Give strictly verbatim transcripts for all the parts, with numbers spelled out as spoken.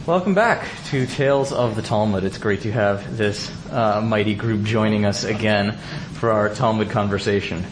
Welcome back to Tales of the Talmud. It's great to have this uh, mighty group joining us again for our Talmud conversation.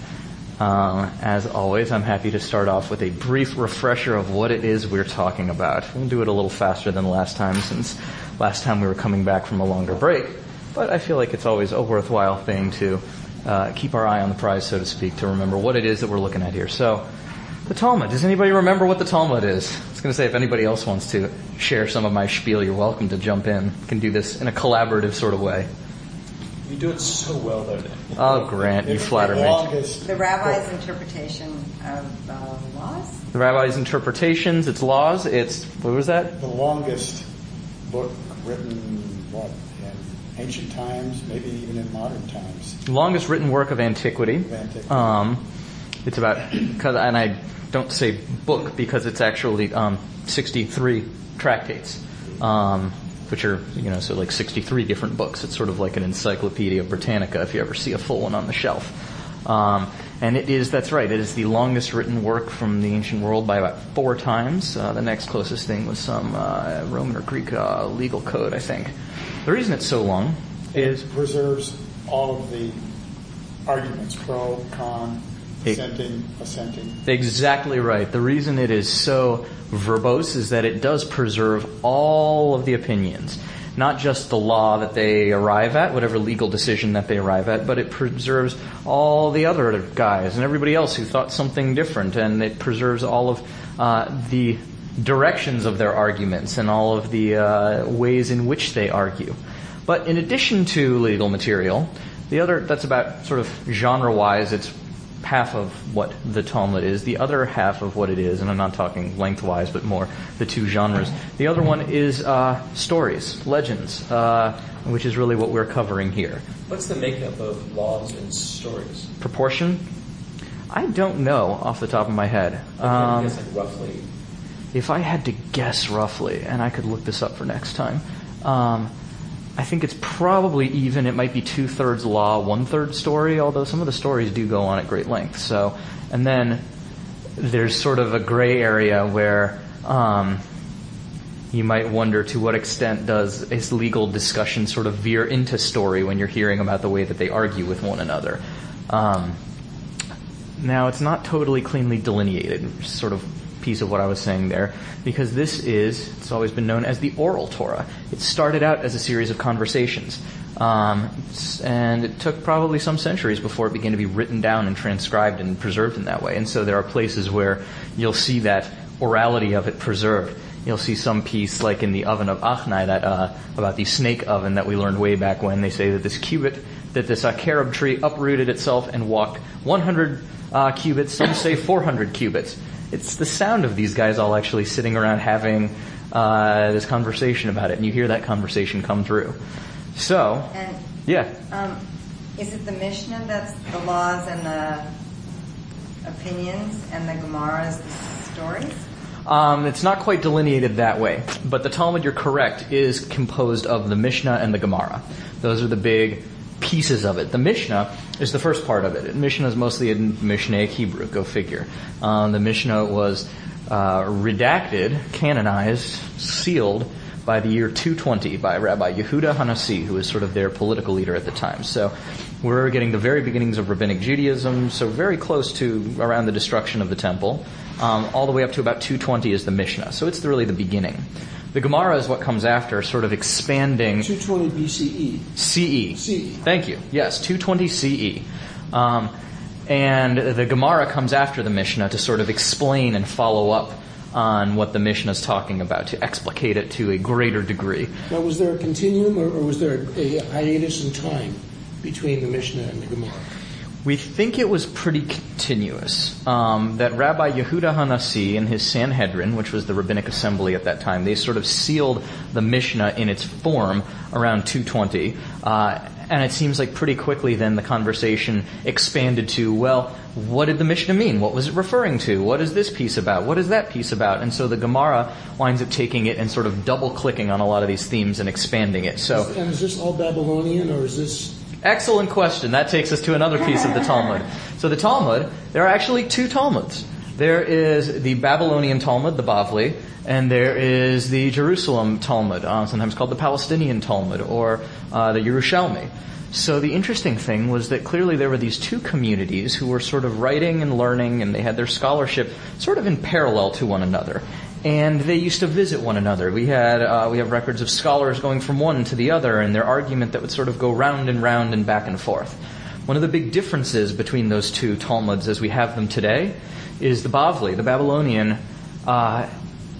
Um, as always, I'm happy to start off with a brief refresher of what it is we're talking about. We'll do it a little faster than last time, since last time we were coming back from a longer break. But I feel like it's always a worthwhile thing to uh, keep our eye on the prize, so to speak, to remember what it is that we're looking at here. So, the Talmud. Does anybody remember what the Talmud is? I was going to say, if anybody else wants to share some of my spiel, you're welcome to jump in. You can do this in a collaborative sort of way. You do it so well, though. Oh, Grant, you flatter me. The rabbi's interpretation of uh, laws? The rabbi's interpretations, it's laws, it's, what was that? The longest book written, what, in ancient times, maybe even in modern times. The longest written work of antiquity. Of antiquity. Um, it's about, cause, and I don't say book because it's actually um, sixty-three tractates, um, which are, you know, so like sixty-three different books. It's sort of like an Encyclopedia Britannica if you ever see a full one on the shelf. Um, and it is, that's right, it is the longest written work from the ancient world by about four times. Uh, the next closest thing was some uh, Roman or Greek uh, legal code, I think. The reason it's so long is... It preserves all of the arguments, pro, con, assenting, assenting. Exactly right. The reason it is so verbose is that it does preserve all of the opinions. Not just the law that they arrive at, whatever legal decision that they arrive at, but it preserves all the other guys and everybody else who thought something different, and it preserves all of uh, the directions of their arguments and all of the uh, ways in which they argue. But in addition to legal material, the other, that's about sort of genre-wise, it's half of what the Talmud is. The other half of what it is, and I'm not talking lengthwise, but more the two genres. The other one is uh, stories, legends, uh, which is really what we're covering here. What's the makeup of laws and stories? Proportion? I don't know off the top of my head. Um, I guess like roughly. If I had to guess roughly, and I could look this up for next time, um, I think it's probably even. It might be two-thirds law, one-third story, although some of the stories do go on at great length. So, and then there's sort of a gray area where um, you might wonder to what extent does this legal discussion sort of veer into story when you're hearing about the way that they argue with one another. Um, now, it's not totally cleanly delineated, sort of piece of what I was saying there, because this is, it's always been known as the oral Torah. It started out as a series of conversations, um, and it took probably some centuries before it began to be written down and transcribed and preserved in that way. And so there are places where you'll see that orality of it preserved. You'll see some piece like in the oven of Achnai, that uh, about the snake oven that we learned way back when. They say that this cubit, that this uh, carob tree uprooted itself and walked one hundred uh, cubits, some say four hundred cubits. It's the sound of these guys all actually sitting around having uh, this conversation about it, and you hear that conversation come through. So, and, yeah. Um, is it the Mishnah that's the laws and the opinions, and the Gemara is the stories? Um, it's not quite delineated that way, but the Talmud, you're correct, is composed of the Mishnah and the Gemara. Those are the big pieces of it. The Mishnah is the first part of it. Mishnah is mostly in Mishnaic Hebrew, go figure. Um, the Mishnah was uh, redacted, canonized, sealed by the year two twenty by Rabbi Yehuda Hanassi, who was sort of their political leader at the time. So we're getting the very beginnings of Rabbinic Judaism, so very close to around the destruction of the temple. Um, all the way up to about two twenty is the Mishnah. So it's really the beginning. The Gemara is what comes after, sort of expanding. two twenty B C E. C E. C E. Thank you. Yes, two twenty C E. Um, and the Gemara comes after the Mishnah to sort of explain and follow up on what the Mishnah is talking about, to explicate it to a greater degree. Now, was there a continuum, or, or was there a, a hiatus in time between the Mishnah and the Gemara? We think it was pretty continuous. Um, that Rabbi Yehuda Hanassi and his Sanhedrin, which was the rabbinic assembly at that time, they sort of sealed the Mishnah in its form around two twenty. Uh, and it seems like pretty quickly then the conversation expanded to, well, what did the Mishnah mean? What was it referring to? What is this piece about? What is that piece about? And so the Gemara winds up taking it and sort of double-clicking on a lot of these themes and expanding it. So, is, and is this all Babylonian, or is this... Excellent question. That takes us to another piece of the Talmud. So the Talmud, there are actually two Talmuds. There is the Babylonian Talmud, the Bavli, And there is the Jerusalem Talmud, uh, sometimes called the Palestinian Talmud, or uh, the Yerushalmi. So the interesting thing was that clearly there were these two communities who were sort of writing and learning, and they had their scholarship sort of in parallel to one another. And they used to visit one another. We had uh, we have records of scholars going from one to the other, and their argument that would sort of go round and round and back and forth. One of the big differences between those two Talmuds as we have them today is the Bavli, the Babylonian, uh,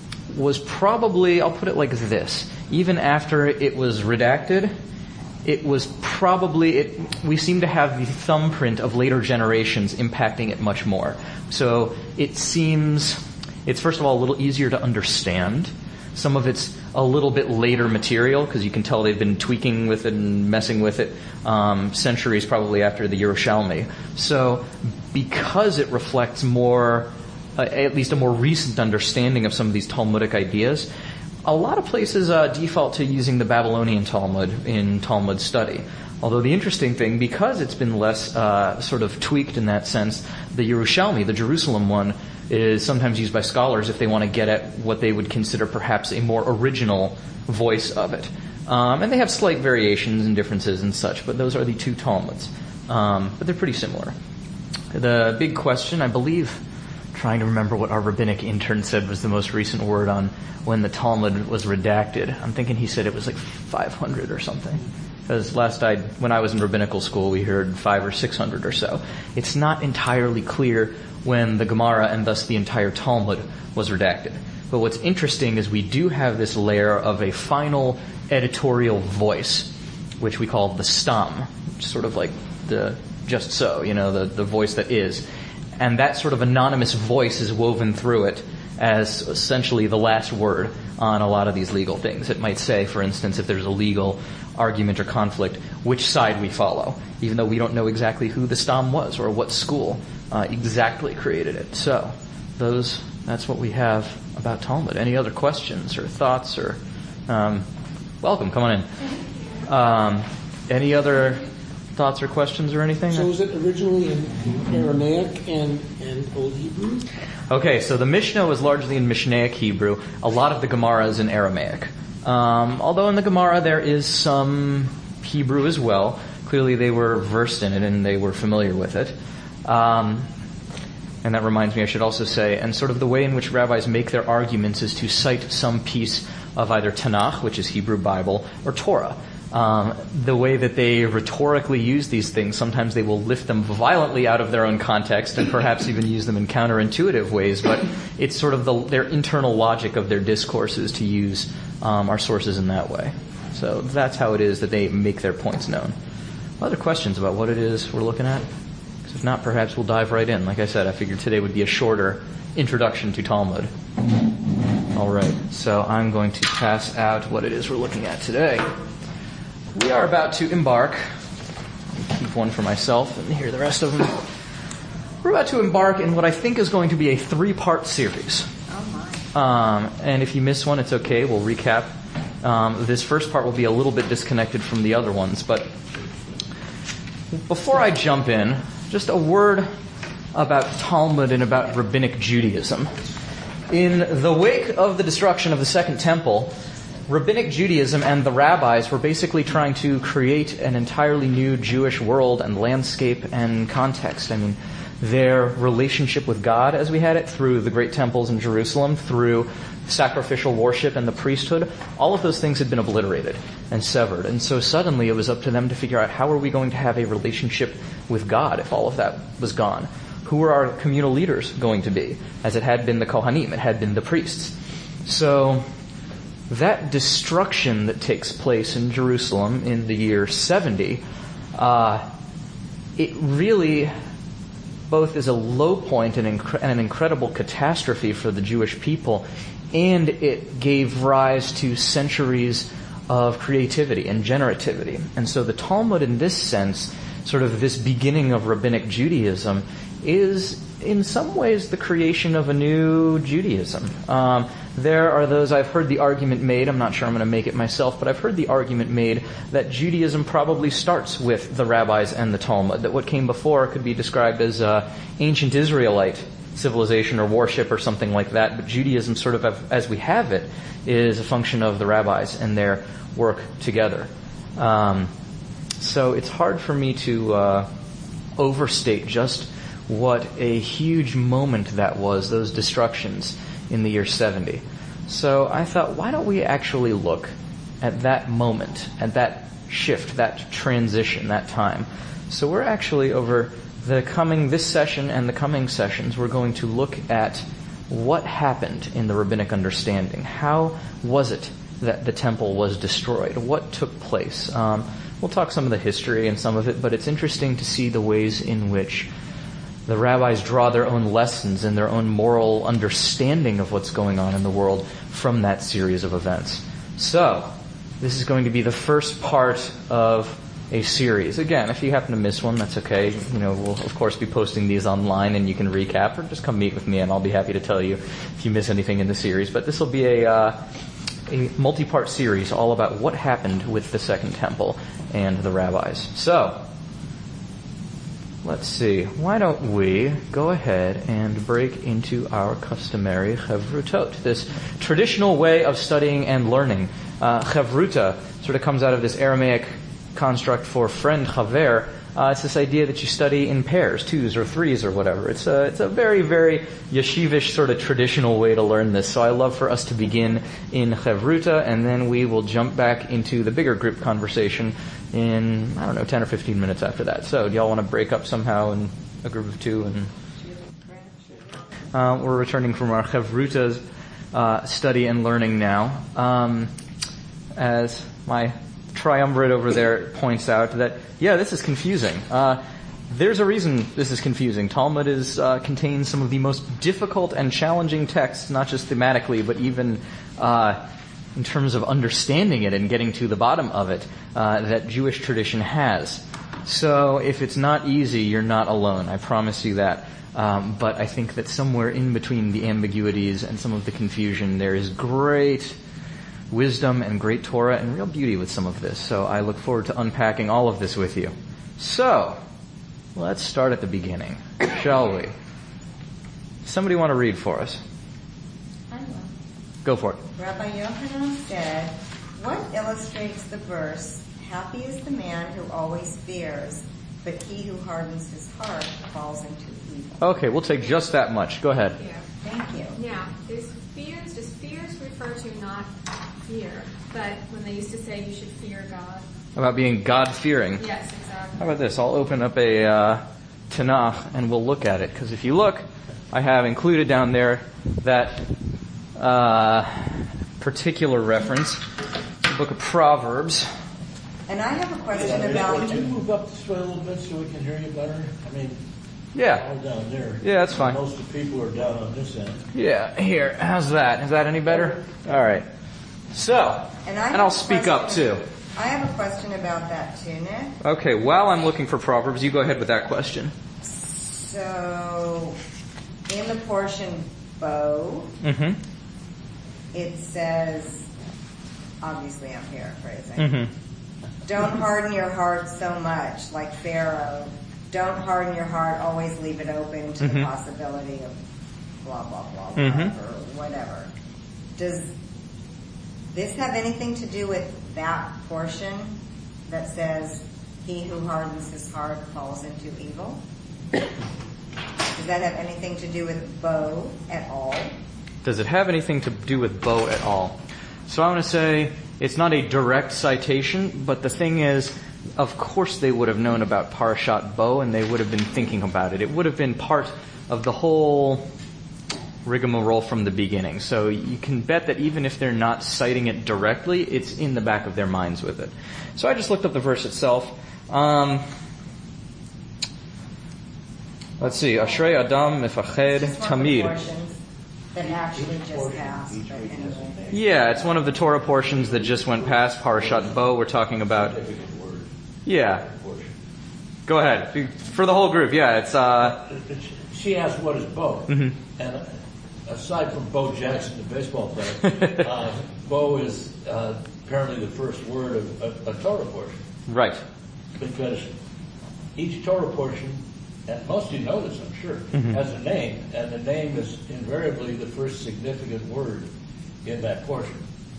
was probably, I'll put it like this, even after it was redacted, it was probably, it, we seem to have the thumbprint of later generations impacting it much more. So it seems... It's, first of all, a little easier to understand. Some of it's a little bit later material, because you can tell they've been tweaking with it and messing with it um, centuries probably after the Yerushalmi. So because it reflects more, uh, at least a more recent understanding of some of these Talmudic ideas, a lot of places uh, default to using the Babylonian Talmud in Talmud study. Although the interesting thing, because it's been less uh, sort of tweaked in that sense, the Yerushalmi, the Jerusalem one, is sometimes used by scholars if they want to get at what they would consider perhaps a more original voice of it. Um, and they have slight variations and differences and such, but those are the two Talmuds. Um, but they're pretty similar. The big question, I believe, trying to remember what our rabbinic intern said was the most recent word on when the Talmud was redacted. I'm thinking he said it was like five hundred or something. Because last I, when I was in rabbinical school, we heard five or six hundred or so. It's not entirely clear when the Gemara and thus the entire Talmud was redacted. But what's interesting is we do have this layer of a final editorial voice, which we call the stam, sort of like the just so, you know, the, the voice that is. And that sort of anonymous voice is woven through it as essentially the last word on a lot of these legal things. It might say, for instance, if there's a legal argument or conflict, which side we follow, even though we don't know exactly who the stam was or what school uh, exactly created it. So those that's what we have about Talmud. Any other questions or thoughts? Or um, welcome, come on in. Um, any other thoughts or questions or anything? So was it originally in Aramaic and, and Old Hebrew? Okay, so the Mishnah was largely in Mishnaic Hebrew. A lot of the Gemara is in Aramaic. Um, although in the Gemara there is some Hebrew as well. Clearly they were versed in it and they were familiar with it. Um, and that reminds me, I should also say, and sort of the way in which rabbis make their arguments is to cite some piece of either Tanakh, which is Hebrew Bible, or Torah. Um, the way that they rhetorically use these things, sometimes they will lift them violently out of their own context and perhaps even use them in counterintuitive ways, but it's sort of the, their internal logic of their discourses to use um, our sources in that way. So that's how it is that they make their points known. Other questions about what it is we're looking at? Because if not, perhaps we'll dive right in. Like I said, I figured today would be a shorter introduction to Talmud. All right, so I'm going to pass out what it is we're looking at today. We are about to embark, I'll keep one for myself and here the rest of them. We're about to embark in what I think is going to be a three-part series. Oh my. Um, and if you miss one, it's okay, we'll recap. Um, this first part will be a little bit disconnected from the other ones, but before I jump in, just a word about Talmud and about Rabbinic Judaism. In the wake of the destruction of the Second Temple, Rabbinic Judaism and the rabbis were basically trying to create an entirely new Jewish world and landscape and context. I mean, their relationship with God, as we had it, through the great temples in Jerusalem, through sacrificial worship and the priesthood, all of those things had been obliterated and severed. And so suddenly it was up to them to figure out how are we going to have a relationship with God if all of that was gone? Who were our communal leaders going to be? As it had been the Kohanim, it had been the priests. So that destruction that takes place in Jerusalem in the year seventy, uh, it really both is a low point and, inc- and an incredible catastrophe for the Jewish people, and it gave rise to centuries of creativity and generativity. And so the Talmud, in this sense, sort of this beginning of Rabbinic Judaism, is in some ways the creation of a new Judaism. Um, there are those, I've heard the argument made, I'm not sure I'm going to make it myself, but I've heard the argument made that Judaism probably starts with the rabbis and the Talmud, that what came before could be described as uh, ancient Israelite civilization or worship or something like that. But Judaism, sort of as we have it, is a function of the rabbis and their work together. Um, so it's hard for me to uh, overstate just what a huge moment that was, those destructions in the year seventy. So I thought, why don't we actually look at that moment, at that shift, that transition, that time. So we're actually, over the coming, this session and the coming sessions, we're going to look at what happened in the rabbinic understanding. How was it that the temple was destroyed? What took place? Um, we'll talk some of the history and some of it, but it's interesting to see the ways in which the rabbis draw their own lessons and their own moral understanding of what's going on in the world from that series of events. So, this is going to be the first part of a series. Again, if you happen to miss one, that's okay. You know, we'll of course be posting these online and you can recap, or just come meet with me and I'll be happy to tell you if you miss anything in the series. But this will be a, uh, a multi-part series all about what happened with the Second Temple and the rabbis. So, let's see. Why don't we go ahead and break into our customary Chevrutot, this traditional way of studying and learning. Uh, Chevruta sort of comes out of this Aramaic construct for friend, chaver. Uh, it's this idea that you study in pairs, twos or threes or whatever. It's a, it's a very, very yeshivish sort of traditional way to learn this. So I love for us to begin in Chevruta, and then we will jump back into the bigger group conversation in, I don't know, ten or fifteen minutes after that. So do y'all want to break up somehow in a group of two? And uh, we're returning from our Chevruta uh, study and learning now. Um, as my triumvirate over there points out, that, yeah, this is confusing. Uh, there's a reason this is confusing. Talmud is, uh, contains some of the most difficult and challenging texts, not just thematically, but even uh, in terms of understanding it and getting to the bottom of it, uh, that Jewish tradition has. So if it's not easy, you're not alone. I promise you that. Um, but I think that somewhere in between the ambiguities and some of the confusion, there is great wisdom and great Torah and real beauty with some of this. So I look forward to unpacking all of this with you. So, let's start at the beginning, shall we? Somebody want to read for us? I will. Go for it. Rabbi Yochanan said, "What illustrates the verse, 'Happy is the man who always fears, but he who hardens his heart falls into evil'?" Okay, we'll take just that much. Go ahead. Yeah. Thank you. Yeah. Is fears, does fears refer to not fear, but when they used to say you should fear God? About being God-fearing. Yes, exactly. How about this? I'll open up a uh, Tanakh and we'll look at it. Because if you look, I have included down there that uh, particular reference, the book of Proverbs. And I have a question Yeah, about... Could you move up this way a little bit so we can hear you better? I mean, Yeah. all down there. Yeah, that's fine. Most of the people are down on this end. Yeah, here. How's that? Is that any better? All right. So, And, I and have I'll a speak up question- too. I have a question about that too, Nick. Okay, while I'm looking for Proverbs, you go ahead with that question. So, in the portion bow, Mm-hmm. it says, obviously I'm paraphrasing, Mm-hmm. don't harden your heart so much, like Pharaoh. Don't harden your heart, always leave it open to Mhm. the possibility of blah, blah, blah, Mhm. whatever, whatever. Does this have anything to do with that portion that says, he who hardens his heart falls into evil? Does that have anything to do with bow at all? Does it have anything to do with bow at all? So I want to say it's not a direct citation, but the thing is, of course they would have known about Parashat Bo, and they would have been thinking about it. It would have been part of the whole rigmarole from the beginning. So you can bet that even if they're not citing it directly, it's in the back of their minds with it. So I just looked up the verse itself. Um, let's see. Ashrei Adam Mefached It's just one of the Tamid. portions that actually Each just portion, passed, each but week has a anyway. name. Yeah, it's one of the Torah portions that just went past Parashat Bo. We're talking about. Significant word. Yeah. Portion. Go ahead. For the whole group, yeah, it's, uh, She asked, "What is Bo?" Mhm. And uh, aside from Bo Jackson, the baseball player, uh, Bo is uh, apparently the first word of a, a Torah portion, right. because each Torah portion and most of you know this, I'm sure, Mhm. has a name, and the name is invariably the first significant word in that portion,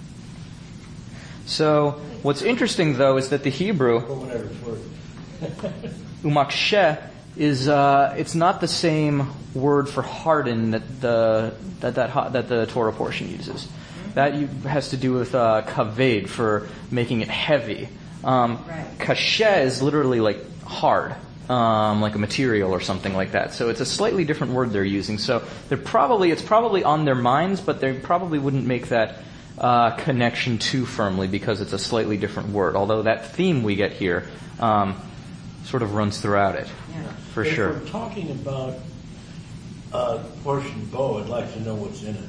So what's interesting, though, is that the Hebrew, or whatever it's worth. umaksheh, is uh, it's not the same word for harden that the that that, ha- that the Torah portion uses. That you, has to do with uh, kaved, for making it heavy. Um, Right. Kasheh is literally like hard, um, like a material or something like that. So it's a slightly different word they're using. So they're probably it's probably on their minds, but they probably wouldn't make that uh, connection too firmly because it's a slightly different word. Although that theme we get here um, sort of runs throughout it, Yeah. for But sure. If we're talking about uh, portion bow, I'd like to know what's in it.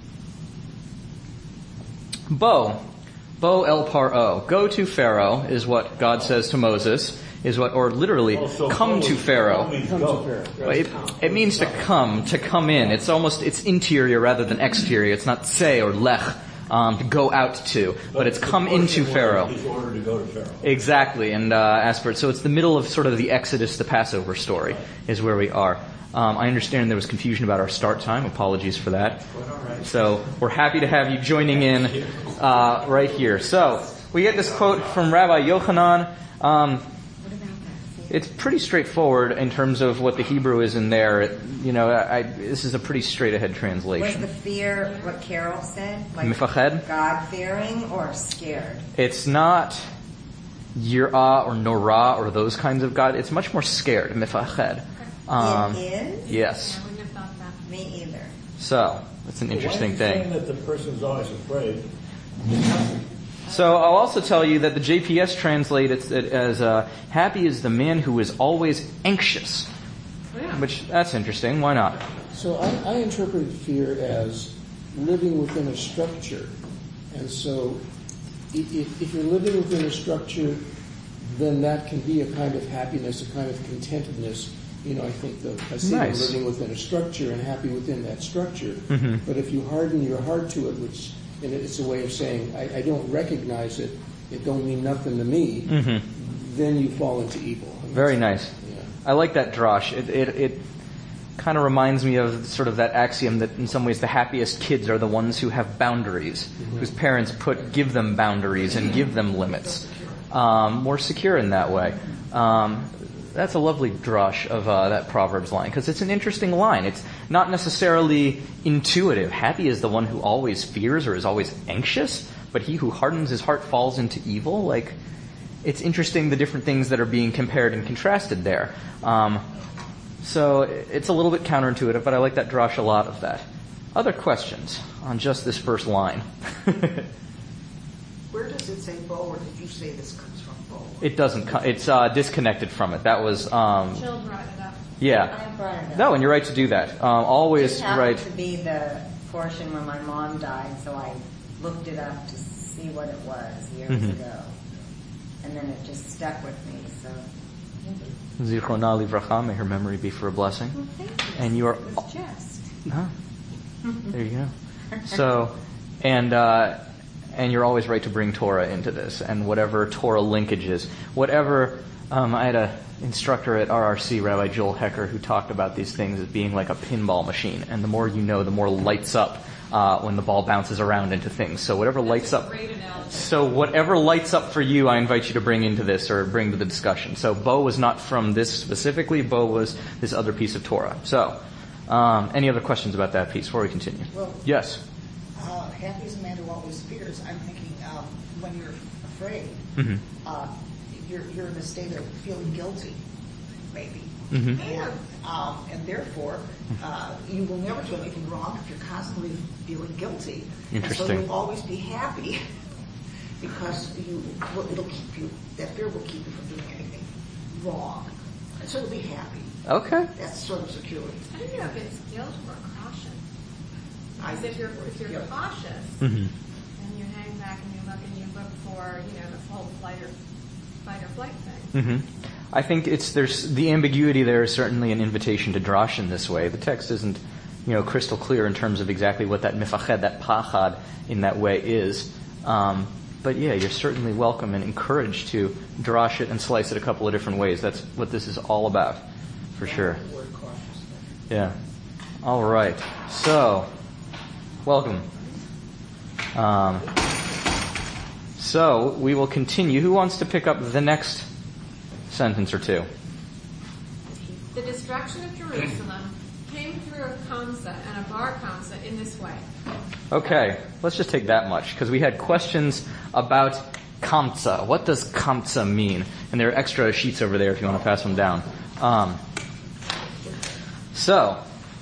Bo. Bo el paro. Go to Pharaoh is what God says to Moses, is what, or literally, Oh, so come bow to is- Pharaoh. bow means Come to go. Pharaoh. It, it means to come, to come in. It's almost, it's interior rather than exterior. It's not say or lech, um, to go out to, but it's the come portion into where Pharaoh. He's ordered to go to Pharaoh. Exactly, and uh, as for it, so it's the middle of sort of the Exodus, the Passover story, is where we are. Um, I understand there was confusion about our start time. Apologies for that. So we're happy to have you joining in uh, right here. So we get this quote from Rabbi Yochanan. Um, it's pretty straightforward in terms of what the Hebrew is in there. It, you know, I, I, this is a pretty straight-ahead Was translation. the fear what Carol said? Like Mifached? God-fearing or scared? It's not yirah or norah or those kinds of God. It's much more scared, mifached. Um, it is? yes. I wouldn't have thought that. Me either. So, it's an interesting Why are you saying thing. that the person's always afraid? So, I'll also tell you that the J P S translates it as, uh, happy is the man who is always anxious. Which, that's interesting. Why not? So I, I interpret fear as living within a structure. And so i- if, if you're living within a structure, then that can be a kind of happiness, a kind of contentedness. You know, I think the I see Nice. them living within a structure and happy within that structure. Mhm. But if you harden your heart to it, which and it's a way of saying, I, I don't recognize it, it don't mean nothing to me, Mhm. then you fall into evil. Very nice. Yeah. I like that drosh. It, it, it kind of reminds me of sort of that axiom that in some ways the happiest kids are the ones who have boundaries, whose parents put give them boundaries and give them limits. Um, more secure in that way. Um, that's a lovely drosh of uh, that Proverbs line because it's an interesting line. It's not necessarily intuitive. Happy is the one who always fears or is always anxious, but he who hardens his heart falls into evil. Like, it's interesting the different things that are being compared and contrasted there. Um, so it's a little bit counterintuitive, but I like that drosh a lot of that. Other questions on just this first line? Where does it say bow, or did you say this comes from bow? It doesn't. Co- it's uh, disconnected from it. That was. Um, Jill brought it up. yeah. I brought it up. No, and you're right to do that. Um, always It happened right. to be the portion when my mom died, so I looked it up to see what it was years Mhm. ago. And then it just stuck with me, so. Zichrona livracha, may her memory be for a blessing. Well, thank you. And you are. It was just. Huh. There you go. So, and uh, and you're always right to bring Torah into this, and whatever Torah linkages, whatever. Um, I had a instructor at R R C, Rabbi Joel Hecker, who talked about these things as being like a pinball machine, and the more you know, the more lights up uh, when the ball bounces around into things. So whatever lights up. Great analogy. So whatever lights up for you, I invite you to bring into this or bring to the discussion. So Bo was not from this specifically. Bo was this other piece of Torah. So, um, any other questions about that piece before we continue? Well- Yes. Uh, happy is a man who always fears. I'm thinking um, when you're afraid, Mhm. uh, you're, you're in a state of feeling guilty, maybe. Mhm. And, um, and therefore, uh, you will never do anything wrong if you're constantly feeling guilty. And Interesting. so you'll always be happy because you, well, it'll keep you, that fear will keep you from doing anything wrong. And so you'll be happy. Okay. That's sort of security. I don't know if it's guilt or caution. I- Because if you're, if you're Yeah. cautious, Mm-hmm. and you hang back and you look and you look for, you know, the whole flight or, fight or flight thing. Mm-hmm. I think it's there's the ambiguity there is certainly an invitation to drosh in this way. The text isn't, you know, crystal clear in terms of exactly what that mifached, that pachad, in that way is. Um, but yeah, you're certainly welcome and encouraged to drosh it and slice it a couple of different ways. That's what this is all about. for sure. The word cautious. Yeah. All right. So, welcome. Um, so we will continue. Who wants to pick up the next sentence or two? The destruction of Jerusalem came through a Kamsa and a Bar Kamsa in this way. Okay, let's just take that much, because we had questions about Kamsa. What does Kamsa mean? And there are extra sheets over there if you want to pass them down. Um, so,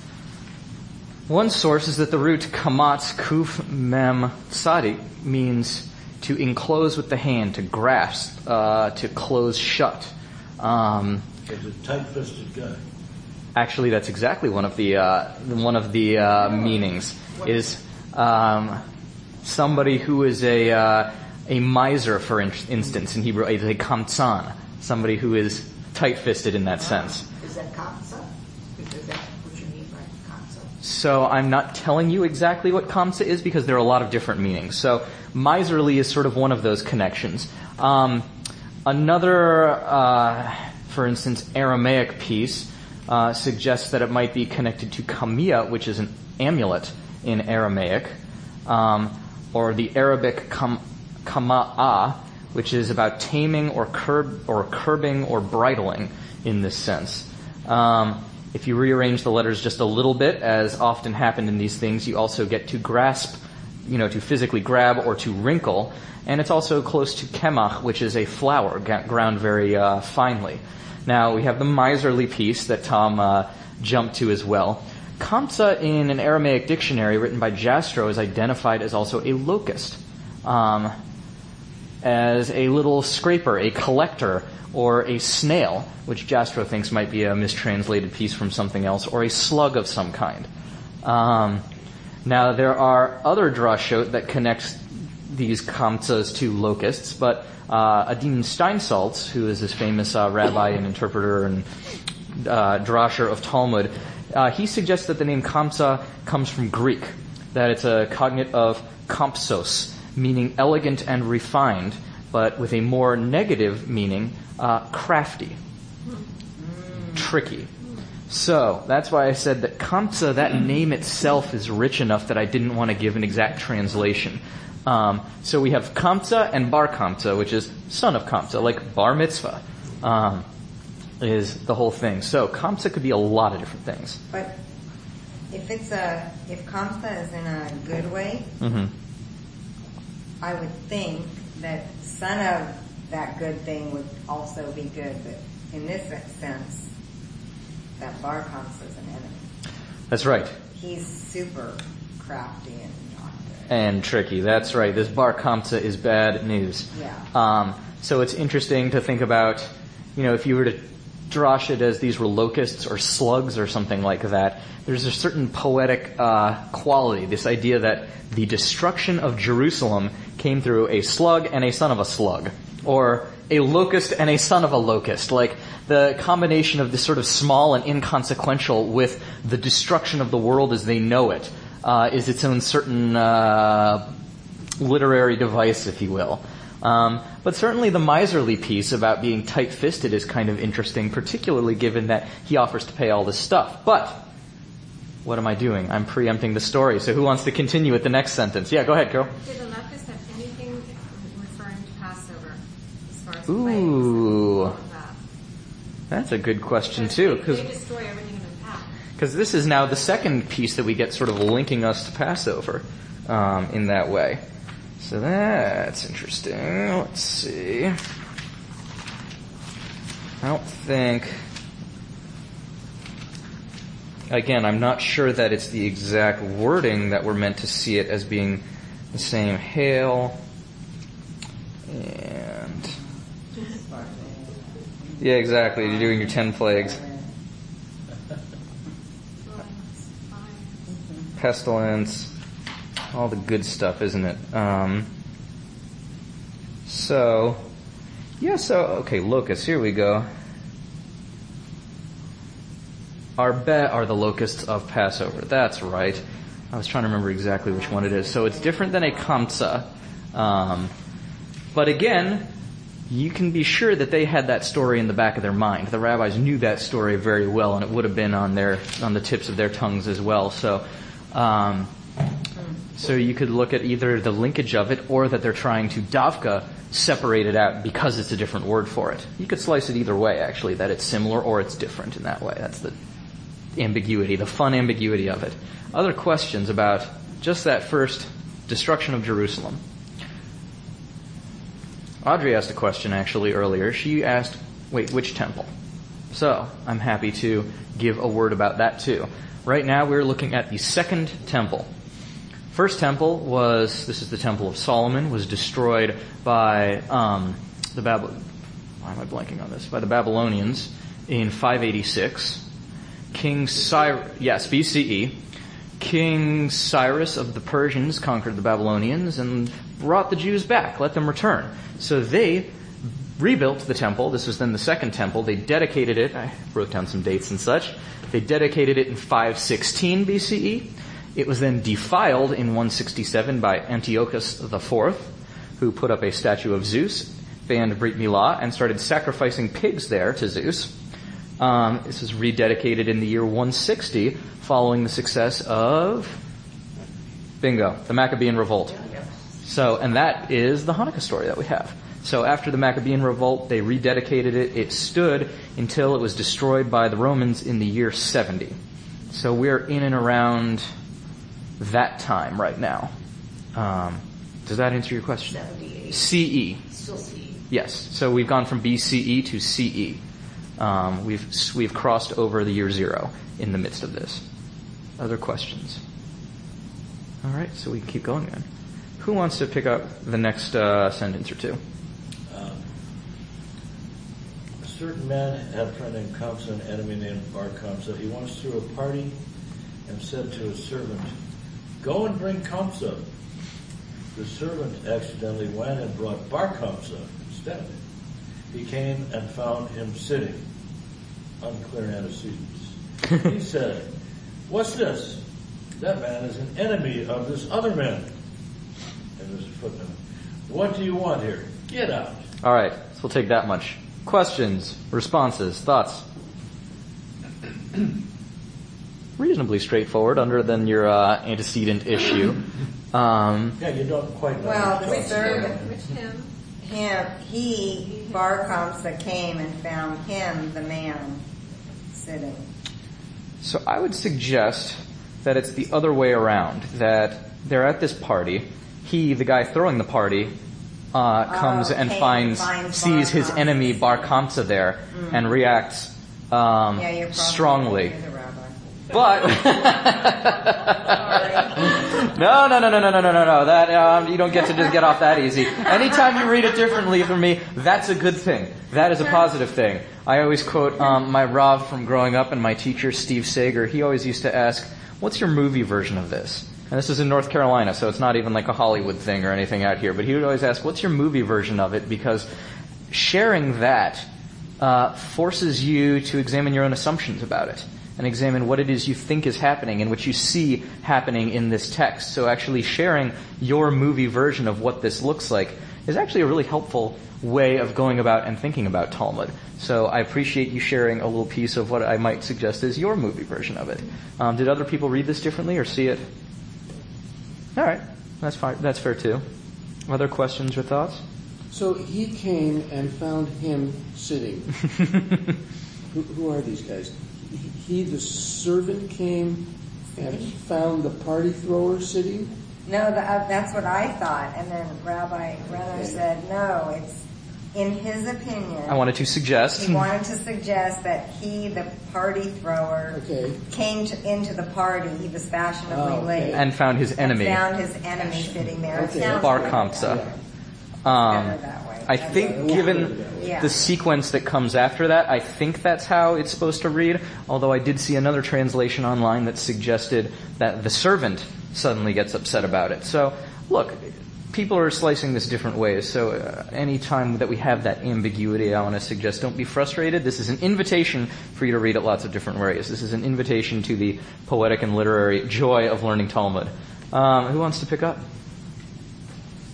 one source is that the root kamatz kuf mem sadi means to enclose with the hand, to grasp, uh, to close shut. Um, It's a tight-fisted guy. Actually, that's exactly one of the uh, one of the uh, meanings. Is um, somebody who is a uh, a miser, for in- instance, in Hebrew, is a kamtzan, somebody who is tight-fisted in that sense. Is that kamsa? Is that what you mean by kamsa? So I'm not telling you exactly what kamsa is because there are a lot of different meanings. So miserly is sort of one of those connections. Um, another, uh, for instance, Aramaic piece uh, suggests that it might be connected to kamia, which is an amulet in Aramaic, um, or the Arabic kam, kama'ah, which is about taming or curb or curbing or bridling in this sense. Um, if you rearrange the letters just a little bit, as often happened in these things, you also get to grasp, you know, to physically grab or to wrinkle. And it's also close to kemach, which is a flour ground very uh, finely. Now, we have the miserly piece that Tom uh, jumped to as well. Kamsa in an Aramaic dictionary written by Jastrow is identified as also a locust, um, as a little scraper, a collector, or a snail, which Jastrow thinks might be a mistranslated piece from something else, or a slug of some kind. Um, now, there are other drashot that connects these kamsas to locusts, but uh, Adin Steinsaltz, who is this famous uh, rabbi and interpreter and uh, drasher of Talmud, uh, he suggests that the name kamsa comes from Greek, that it's a cognate of kampsos, meaning elegant and refined, but with a more negative meaning, uh, crafty, tricky. So, that's why I said that kamsa, that name itself, is rich enough that I didn't want to give an exact translation. Um, so we have kamsa and bar kamsa, which is son of kamsa, like bar mitzvah, um, is the whole thing. So kamsa could be a lot of different things. But if it's a, if kamsa is in a good way, Mm-hmm. I would think that son of that good thing would also be good, but in this sense, that bar kamsa is an enemy. That's right. He's super crafty and not good. And tricky. That's right. This bar kamsa is bad news. Yeah. Um, so it's interesting to think about, you know, if you were to drash it as these were locusts or slugs or something like that, there's a certain poetic uh, quality, this idea that the destruction of Jerusalem came through a slug and a son of a slug, or a locust and a son of a locust. Like, the combination of this sort of small and inconsequential with the destruction of the world as they know it uh, is its own certain uh, literary device, if you will. Um, but certainly the miserly piece about being tight-fisted is kind of interesting, particularly given that he offers to pay all this stuff. But what am I doing? I'm preempting the story. So who wants to continue with the next sentence? Yeah, go ahead, Carol. Did the leftists have anything referring to Passover as far as Ooh. plagues and that? That's a good question, Because too. they, Because they destroy everything in the path. Because this is now the second piece that we get sort of linking us to Passover um, in that way. So that's interesting. Let's see. I don't think... Again, I'm not sure that it's the exact wording that we're meant to see it as being the same. Hail and... Yeah, exactly. You're doing your ten plagues. Pestilence, all the good stuff, isn't it? Um, so, yeah, so, okay, locusts, here we go. Arbet are the locusts of Passover. That's right. I was trying to remember exactly which one it is. So it's different than a kamsa. Um, but again, you can be sure that they had that story in the back of their mind. The rabbis knew that story very well, and it would have been on their on the tips of their tongues as well. So, um, so you could look at either the linkage of it, or that they're trying to davka separate it out because it's a different word for it. You could slice it either way, actually, that it's similar or it's different in that way. That's the ambiguity, the fun ambiguity of it. Other questions about just that first destruction of Jerusalem? Audrey asked a question actually earlier. She asked, wait, which temple? So I'm happy to give a word about that too. Right now we're looking at the second temple. First temple was, this is the Temple of Solomon, was destroyed by um, the Bab- why am I blanking on this? By the Babylonians in five eighty-six. King Cyrus, yes, B C E. King Cyrus of the Persians conquered the Babylonians and brought the Jews back, let them return. So they rebuilt the temple. This was then the second temple. They dedicated it, I wrote down some dates and such. They dedicated it in five sixteen B C E. It was then defiled in one sixty-seven by Antiochus the Fourth, who put up a statue of Zeus, banned Brit Milah, and started sacrificing pigs there to Zeus. Um, this was rededicated in the year one sixty, following the success of, bingo, the Maccabean Revolt. So, and that is the Hanukkah story that we have. So after the Maccabean Revolt, they rededicated it. It stood until it was destroyed by the Romans in the year seventy. So we're in and around that time right now. Um, does that answer your question? seventy-eight. C E. Still C E. Yes. So we've gone from B C E to C E. Um, we've we've crossed over the year zero in the midst of this. Other questions? All right. So we can keep going then. Who wants to pick up the next uh, sentence or two? Um, a certain man had a friend named Kamsa, an enemy named Bar Kamsa. He once threw a party and said to his servant, "Go and bring Kamsa." The servant accidentally went and brought Bar Kamsa instead. He came and found him sitting. Unclear antecedents. He said, "What's this? That man is an enemy of this other man." And there's a footnote. "What do you want here? Get out." All right. So we'll take that much. Questions, responses, thoughts? Reasonably straightforward, under than your uh, antecedent issue. Um, Yeah, you don't quite know. Well, which the one. servant, Which him? him, he, Bar Kamsa, came and found him, the man, sitting. So I would suggest that it's the other way around, that they're at this party. He, the guy throwing the party, uh, comes Oh, and came finds, and finds sees Bar his Kamsa. enemy Bar Kamsa there and reacts um, Yeah, you're probably strongly. you're the rabbi. But no, no, no, no, no, no, no, no, no. That um, you don't get to just get off that easy. Anytime you read it differently from me, that's a good thing. That is a positive thing. I always quote um, my Rav from growing up and my teacher Steve Sager. He always used to ask, "What's your movie version of this?" And this is in North Carolina, so it's not even like a Hollywood thing or anything out here. But he would always ask, "What's your movie version of it?" Because sharing that uh, forces you to examine your own assumptions about it and examine what it is you think is happening and what you see happening in this text. So actually sharing your movie version of what this looks like is actually a really helpful way of going about and thinking about Talmud. So I appreciate you sharing a little piece of what I might suggest is your movie version of it. Um, did other people read this differently or see it? All right. That's fine. That's fair too. Other questions or thoughts? So he came and found him sitting. who, who are these guys? He, the servant, came and found the party thrower sitting? No, the, uh, that's what I thought. And then Rabbi Renner said, no, it's in his opinion. I wanted to suggest. He wanted to suggest that he, the party thrower, Okay. came to, into the party. He was fashionably Oh, okay. late. And found his enemy. And found his enemy sitting there. It Okay. sounds Bar better Kamsa. that way. Um, Better that way. I That's think what- given Yeah. the sequence that comes after that, I think that's how it's supposed to read, although I did see another translation online that suggested that the servant suddenly gets upset about it. So, look, people are slicing this different ways, so uh, any time that we have that ambiguity, I want to suggest don't be frustrated. This is an invitation for you to read it lots of different ways. This is an invitation to the poetic and literary joy of learning Talmud. Um, who wants to pick up?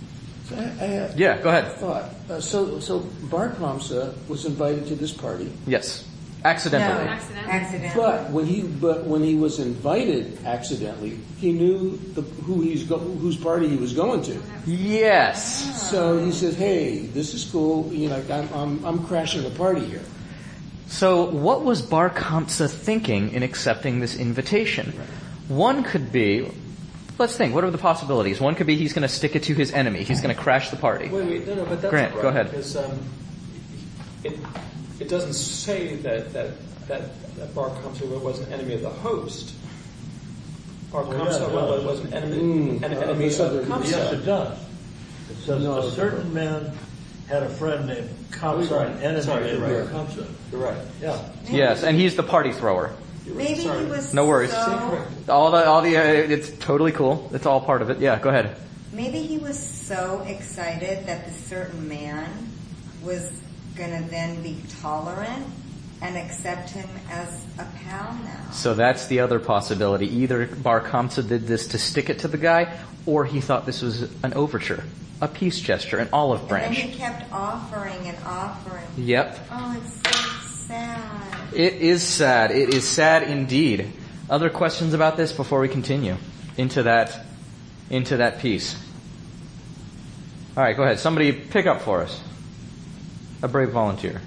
I, I have Yeah, go a ahead. thought. Uh, so, so Bar Kamsa was invited to this party, Yes. Accidentally. No, Accidentally. accidentally. but when he but when he was invited accidentally, he knew the, who he's go, whose party he was going to. Yes. So he says, "Hey, this is cool. You know, I'm I'm, I'm crashing the party here." So what was Bar Kamsa thinking in accepting this invitation? One could be, let's think, what are the possibilities? One could be he's going to stick it to his enemy. He's going to crash the party. Wait, wait, no, no, but that's Grant, not go right, ahead. Because um, it it doesn't say that that that, that Bar Kamsa was an enemy of the host. Bar Well, yeah, Kamsa it does. was an enemy, Mm, an uh, enemy this of other- Kamsa. Yes, it does. It says No, a certain man had a friend named Kamsa, Right. an enemy Sorry, named you're right. Kamsa. You're right. Yeah. Yes, and he's the party thrower. You're right. Maybe Sorry. he was No worries. so All the, all the, uh, it's totally cool. It's all part of it. Yeah, go ahead. maybe he was so excited that the certain man was gonna then be tolerant and accept him as a pal now. So that's the other possibility. Either Bar Kamsa did this to stick it to the guy, or he thought this was an overture, a peace gesture, an olive And then branch. he kept offering and offering. Yep. Oh, it's so sad. It is sad. It is sad indeed. Other questions about this before we continue into that, into that piece? All right, go ahead. Somebody pick up for us. A brave volunteer.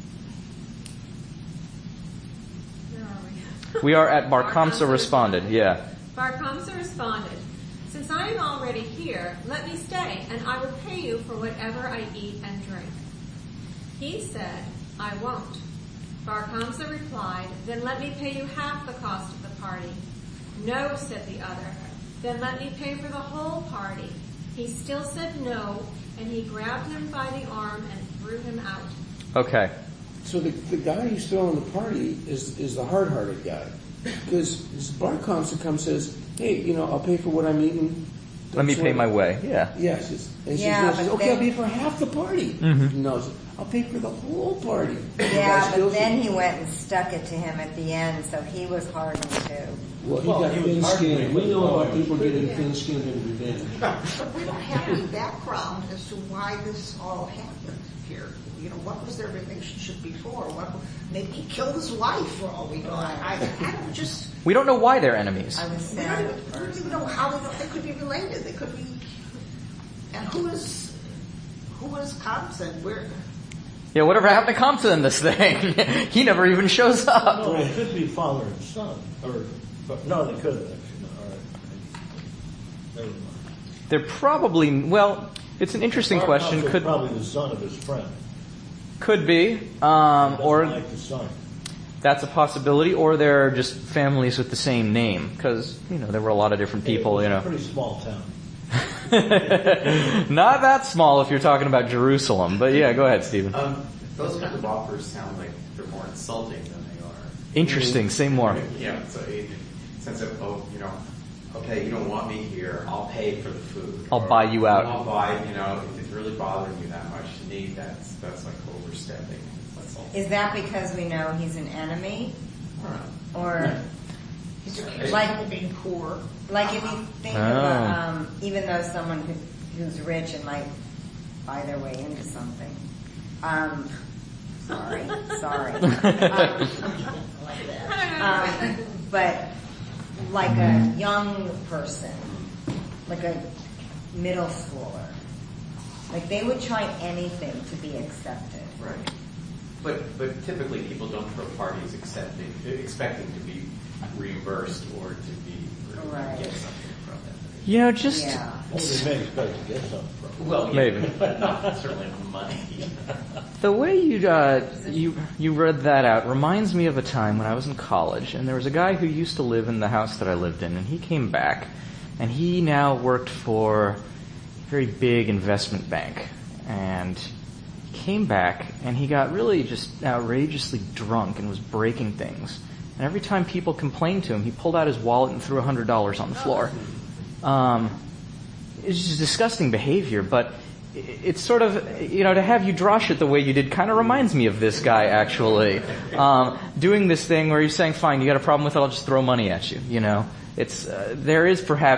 Where are we? We are at Bar Bar Kamsa Kamsa responded. responded. Yeah. Bar Kamsa responded, "Since I am already here, let me stay, and I will pay you for whatever I eat and drink." He said, "I won't." Bar Kamsa replied, "Then let me pay you half the cost of the party." "No," said the other. "Then let me pay for the whole party." He still said no, and he grabbed him by the arm and threw him out. Okay. So the, the guy who's throwing the party is is the hard-hearted guy, because Bar Kamsa comes and says, "Hey, you know, I'll pay for what I'm eating. Let me Don't pay sweat my it." way. Yeah. Yes. It's, and she Yeah, says, but "Okay, then- I'll pay for half the party." Mhm. No, I'll pay for the whole party. The guy Yeah, still but then says- he went and stuck it to him at the end, so he was hardened too. Well, he Well, got he was thin-skinned. hard- We know about people getting thin-skinned in revenge. But we don't have any background as to why this all happened here. You know, what was their relationship before? What, maybe he killed his wife for all we know. I, I don't just, We don't know why they're enemies. I was we don't sad even, at we don't first. even know how they, they could be related. They could be, and who is, who is Kamsa and where, Yeah, whatever happened to Kamsa in this thing? He never even shows up. No, it could be father and son, or, but no, they couldn't actually. No, all right. Never mind. They're probably, well, it's an interesting Bar question. Kamsa Could probably the son of his friend. could be, um, Doesn't or like the son. that's a possibility, or they're just families with the same name, because you know there were a lot of different people. It was You a know, pretty small town. not that small if you're talking about Jerusalem. But yeah, go ahead, Stephen. Um, those kinds of offers sound like they're more insulting than they are. Interesting. Say more. Yeah, so in sense of, oh, you know, okay, you don't want me here, I'll pay for the food. I'll Or, buy you out. I'll buy, you know, if it's really bothering you that much, to me, that's, that's like overstepping. That's all. Is that because we know he's an enemy? I don't know. Or, he's Like- like of being poor. like if you think Oh. about, um, even though someone who, who's rich and might buy their way into something, um, sorry, sorry. Um, Like that. I don't know. Um, but like a young person, like a middle schooler, like they would try anything to be accepted. Right. But, but typically people don't throw parties accepting, expecting to be reimbursed or to be, or to Right. get something from it. You know, just Yeah. Well, they may expect to get something from it. Well, yeah, Maybe. but not certainly not money. the way you uh, you you read that out reminds me of a time when I was in college, and there was a guy who used to live in the house that I lived in, and he came back, and he now worked for a very big investment bank, and he came back, and he got really just outrageously drunk and was breaking things. And every time people complained to him, he pulled out his wallet and threw a hundred dollars on the floor. Um, it's just disgusting behavior, but it's sort of, you know, to have you drosh it the way you did kind of reminds me of this guy, actually. Um, doing this thing where you're saying, fine, you got a problem with it, I'll just throw money at you, you know. It's, uh, there is perhaps,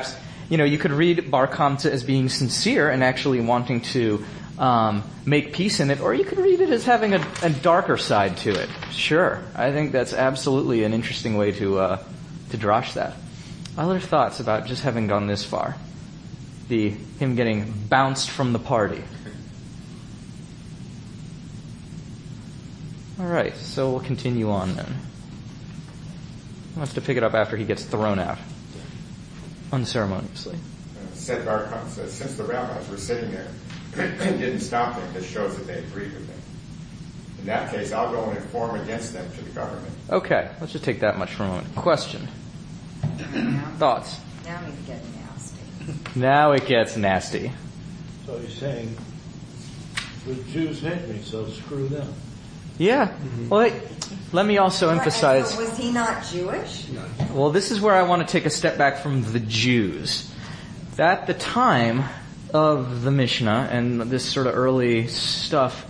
you know, you could read Bar Kamsa as being sincere and actually wanting to um, make peace in it, or you could read it as having a, a darker side to it. Sure, I think that's absolutely an interesting way to uh, to drash that. Other thoughts about just having gone this far? The him getting bounced from the party. All right, so we'll continue on then. He wants to pick it up after he gets thrown out, unceremoniously. Uh, said Bar Kamsa, since the rabbis were sitting there and didn't stop them, this shows that they agreed with them. In that case, I'll go and inform against them to the government. Okay, let's just take that much for a moment. Question? Thoughts? Now he's getting nasty. Now it gets nasty. So he's saying, the Jews hate me, so screw them. Yeah. Mm-hmm. Well, it, let me also emphasize... So was he not Jewish? No. Well, this is where I want to take a step back from the Jews. At the time of the Mishnah and this sort of early stuff,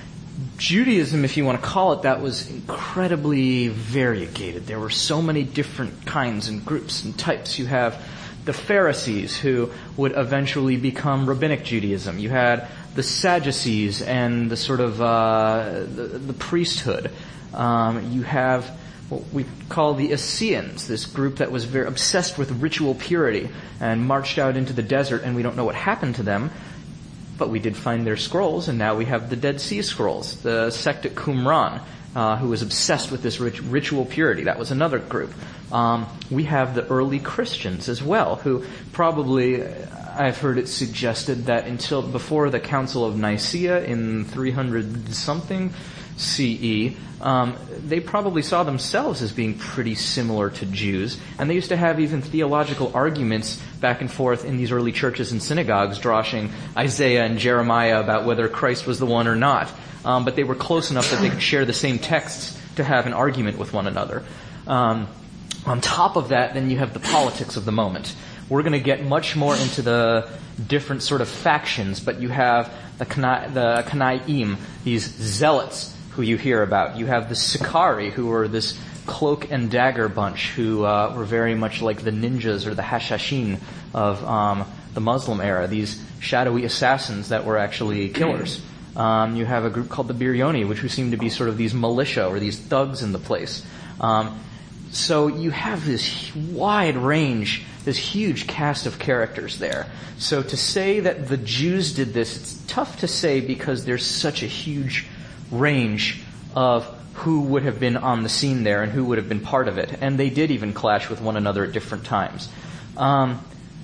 Judaism, if you want to call it that, was incredibly variegated. There were so many different kinds and groups and types. You have the Pharisees, who would eventually become Rabbinic Judaism. You had the Sadducees and the sort of uh, the, the priesthood. Um, you have what we call the Essenes, this group that was very obsessed with ritual purity and marched out into the desert, and we don't know what happened to them. But we did find their scrolls, and now we have the Dead Sea Scrolls. The sect at Qumran, uh, who was obsessed with this rit- ritual purity. That was another group. Um, we have the early Christians as well, who probably, I've heard it suggested that until before the Council of Nicaea in three hundred something C E, um, they probably saw themselves as being pretty similar to Jews, and they used to have even theological arguments back and forth in these early churches and synagogues, drawing Isaiah and Jeremiah about whether Christ was the one or not. Um, but they were close enough that they could share the same texts to have an argument with one another. Um, on top of that, then you have the politics of the moment. We're going to get much more into the different sort of factions, but you have the Kana- the Kanaim, these zealots who you hear about. You have the Sicarii, who were this cloak and dagger bunch who uh, were very much like the ninjas or the Hashashin of um, the Muslim era, these shadowy assassins that were actually killers. Um, you have a group called the Biryoni, which who seem to be sort of these militia or these thugs in the place. Um, so you have this wide range, this huge cast of characters there. So to say that the Jews did this, it's tough to say because there's such a huge range of who would have been on the scene there and who would have been part of it. And they did even clash with one another at different times. Um,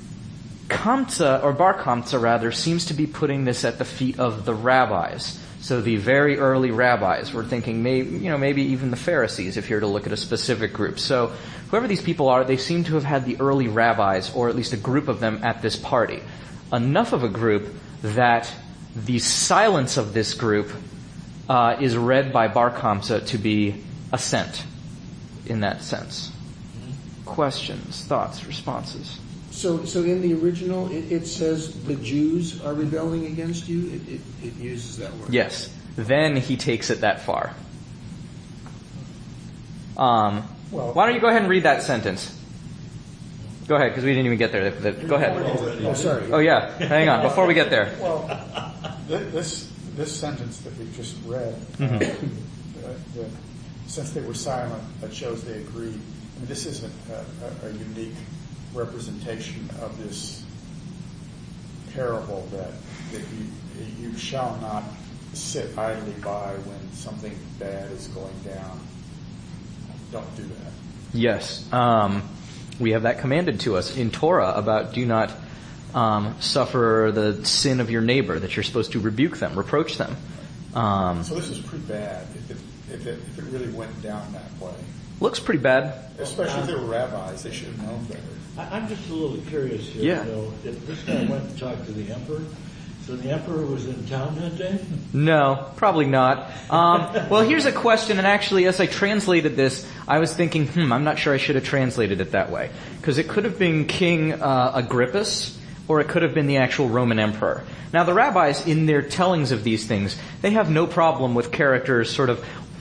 Kamsa, or Bar Kamsa rather, seems to be putting this at the feet of the rabbis. So the very early rabbis were thinking, maybe, you know, maybe even the Pharisees, if you're to look at a specific group. So whoever these people are, they seem to have had the early rabbis, or at least a group of them, at this party. Enough of a group that the silence of this group uh, is read by Bar Kamsa to be assent in that sense. Questions, thoughts, responses? So, so in the original, it, it says the Jews are rebelling against you. It, it, it uses that word. Yes. Then he takes it that far. Um, Well- why don't you go ahead and read that sentence? Go ahead, because we didn't even get there. The- the- go ahead. Oh, sorry. Oh yeah. Hang on. Before we get there. Well, thi- this this sentence that we just read, Mhm. uh, the, since they were silent, that shows they agreed. I mean, this isn't a, a, a unique representation of this parable that, that you, you shall not sit idly by when something bad is going down. Don't do that. Yes. Um, we have that commanded to us in Torah about do not um, suffer the sin of your neighbor, that you're supposed to rebuke them, reproach them. Um, So this is pretty bad if it, if it, if it really went down that way. looks pretty bad. Especially if they were rabbis, they should have known better. I, I'm just a little curious here. Yeah. You know, if this guy went and talked to the emperor, so the emperor was in town that day? No, probably not. Um, well, here's a question, and actually, as I translated this, I was thinking, hmm, I'm not sure I should have translated it that way. Because it could have been King uh, Agrippus, or it could have been the actual Roman emperor. Now, the rabbis, in their tellings of these things, they have no problem with characters sort of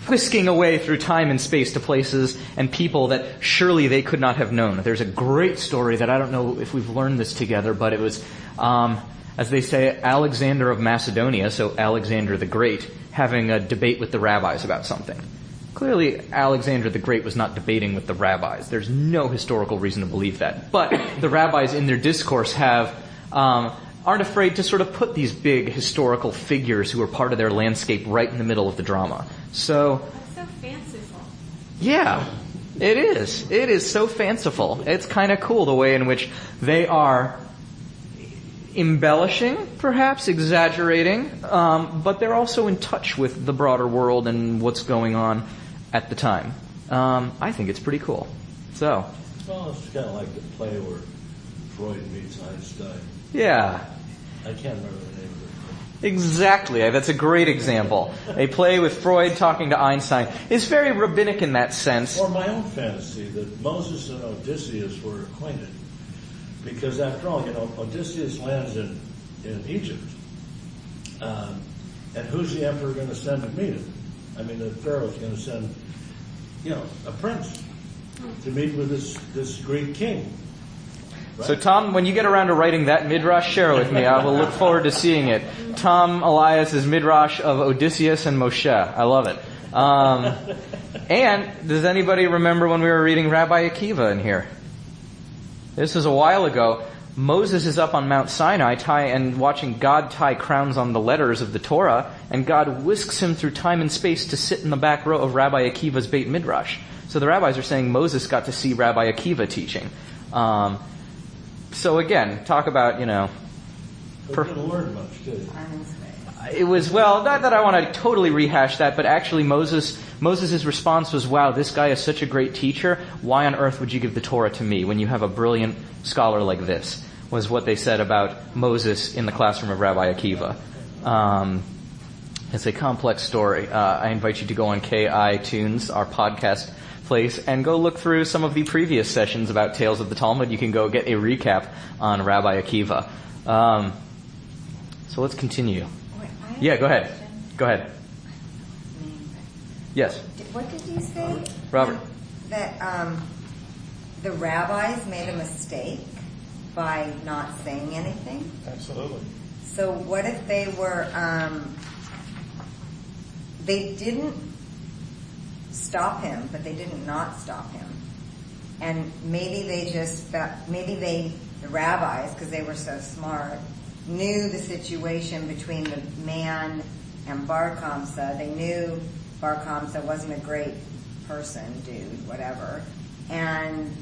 whisking away through time and space to places and people that surely they could not have known. There's a great story that I don't know if we've learned this together, but it was, um, as they say, Alexander of Macedonia, so Alexander the Great, having a debate with the rabbis about something. Clearly, Alexander the Great was not debating with the rabbis. There's no historical reason to believe that. But the rabbis in their discourse have um, aren't afraid to sort of put these big historical figures who are part of their landscape right in the middle of the drama. So, that's so fanciful. Yeah, it is. It is so fanciful. It's kind of cool the way in which they are embellishing, perhaps exaggerating, um, but they're also in touch with the broader world and what's going on at the time. Um, I think it's pretty cool. So, well, it's kind of like the play where Freud meets Einstein. Yeah. I can't remember the name of it. Exactly. That's a great example. A play with Freud talking to Einstein is very rabbinic in that sense. Or my own fantasy that Moses and Odysseus were acquainted. Because after all, you know, Odysseus lands in, in Egypt. Um, and who's the emperor going to send to meet him? I mean, the pharaoh's going to send, you know, a prince to meet with this, this Greek king. Right? So Tom, when you get around to writing that midrash, share it with me. I will look forward to seeing it. Tom Elias's midrash of Odysseus and Moshe. I love it. Um, and does anybody remember when we were reading Rabbi Akiva in here? This was a while ago. Moses is up on Mount Sinai tie, and watching God tie crowns on the letters of the Torah, and God whisks him through time and space to sit in the back row of Rabbi Akiva's Beit Midrash. So the rabbis are saying Moses got to see Rabbi Akiva teaching. Um, so again, talk about, you know... Per- didn't learn much, did you? It was, well, not that I want to totally rehash that, but actually Moses, Moses' response was, wow, this guy is such a great teacher. Why on earth would you give the Torah to me when you have a brilliant scholar like this? Was what they said about Moses in the classroom of Rabbi Akiva. Um, it's a complex story. Uh, I invite you to go on K-iTunes, our podcast place, and go look through some of the previous sessions about Tales of the Talmud. You can go get a recap on Rabbi Akiva. Um, so let's continue. Yeah, go ahead. Go ahead. Yes. What did you say? Robert. That um, the rabbis made a mistake by not saying anything? Absolutely. So what if they were, um, they didn't stop him, but they didn't not stop him. And maybe they just, maybe they, the rabbis, because they were so smart, knew the situation between the man and Bar Kamsa. They knew Bar Kamsa wasn't a great person, dude, whatever. And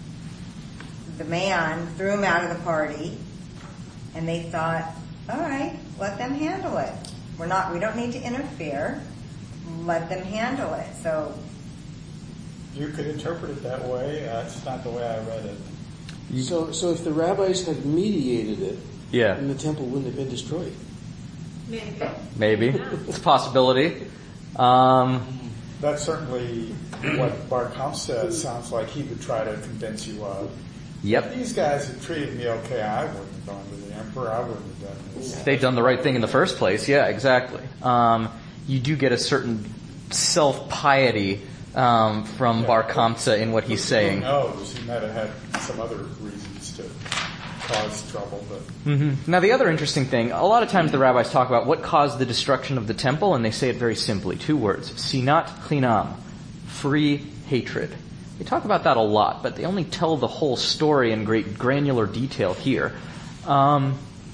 the man threw him out of the party, and they thought, all right, let them handle it. We're not, we don't need to interfere. Let them handle it. So you could interpret it that way. That's not the way I read it. So, so if the rabbis had mediated it, yeah, then the temple wouldn't have been destroyed. Maybe. Maybe. It's a possibility. Um, That's certainly what Bar Kamsa sounds like he would try to convince you of. Yep. If these guys had treated me okay, I wouldn't have gone to the emperor. I wouldn't have done this. If they'd done the right thing in the first place, yeah, exactly. Um, you do get a certain self-piety um, from yeah. Bar Kamsa in what he's saying. Who knows? He might have had some other reasons to cause trouble. But Mm-hmm. Now, the other interesting thing, a lot of times the rabbis talk about what caused the destruction of the temple, and they say it very simply. Two words. Sinat chinam. Free hatred. They talk about that a lot, but they only tell the whole story in great granular detail here. Um,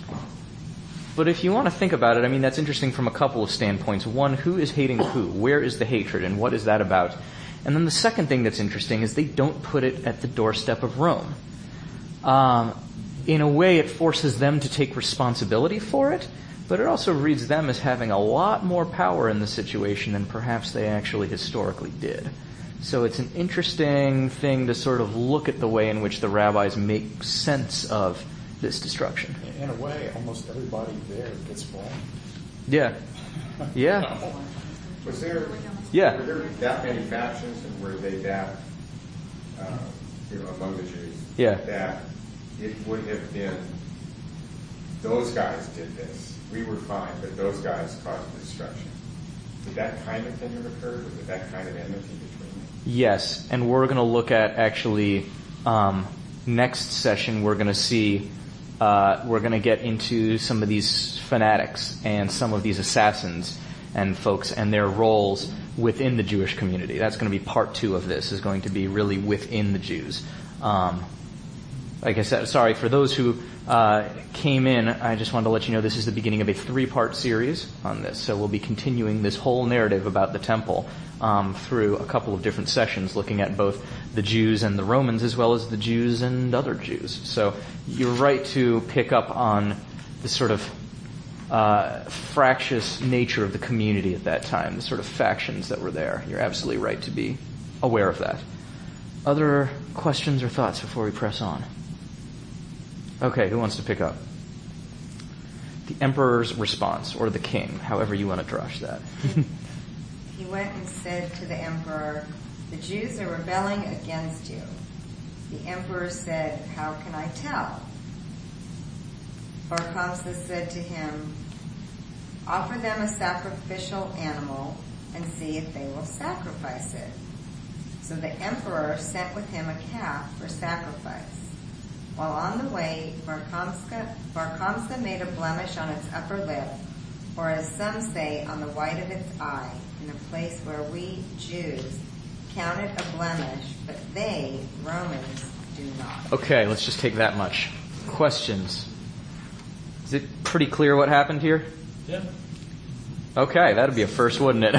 but if you want to think about it, I mean, that's interesting from a couple of standpoints. One, who is hating who? Where is the hatred, and what is that about? And then the second thing that's interesting is they don't put it at the doorstep of Rome. Um, in a way, it forces them to take responsibility for it, but it also reads them as having a lot more power in the situation than perhaps they actually historically did. So it's an interesting thing to sort of look at the way in which the rabbis make sense of this destruction. in a way, almost everybody there gets blamed. Yeah. Yeah. Was there, Yeah. were there that many factions, and were they that, uh, you know, among the Jews? Yeah. That it would have been, those guys did this. We were fine, but those guys caused the destruction. Did that kind of thing have occurred? Or did that kind of enmity between them? Yes, and we're going to look at actually um, next session. We're going to see uh, we're going to get into some of these fanatics and some of these assassins and folks and their roles within the Jewish community. That's going to be part two of this. Is going to be really within the Jews. Um, like I said, sorry for those who uh, came in. I just wanted to let you know this is the beginning of a three-part series on this. So we'll be continuing this whole narrative about the temple um, through a couple of different sessions, looking at both the Jews and the Romans, as well as the Jews and other Jews. So you're right to pick up on the sort of uh, fractious nature of the community at that time, the sort of factions that were there. You're absolutely right to be aware of that. Other questions or thoughts before we press on? Okay, who wants to pick up? The emperor's response, or the king, however you want to drush that. He went and said to the emperor, "The Jews are rebelling against you." The emperor said, "How can I tell?" Bar Kamsa said to him, "Offer them a sacrificial animal and see if they will sacrifice it." So the emperor sent with him a calf for sacrifice. While on the way, Bar Kamsa, Bar Kamsa made a blemish on its upper lip, or as some say, on the white of its eye, in a place where we Jews count it a blemish, but they, Romans, do not. Okay, let's just take that much. Questions? Is it pretty clear what happened here? Yeah. Okay, that'd be a first, wouldn't it?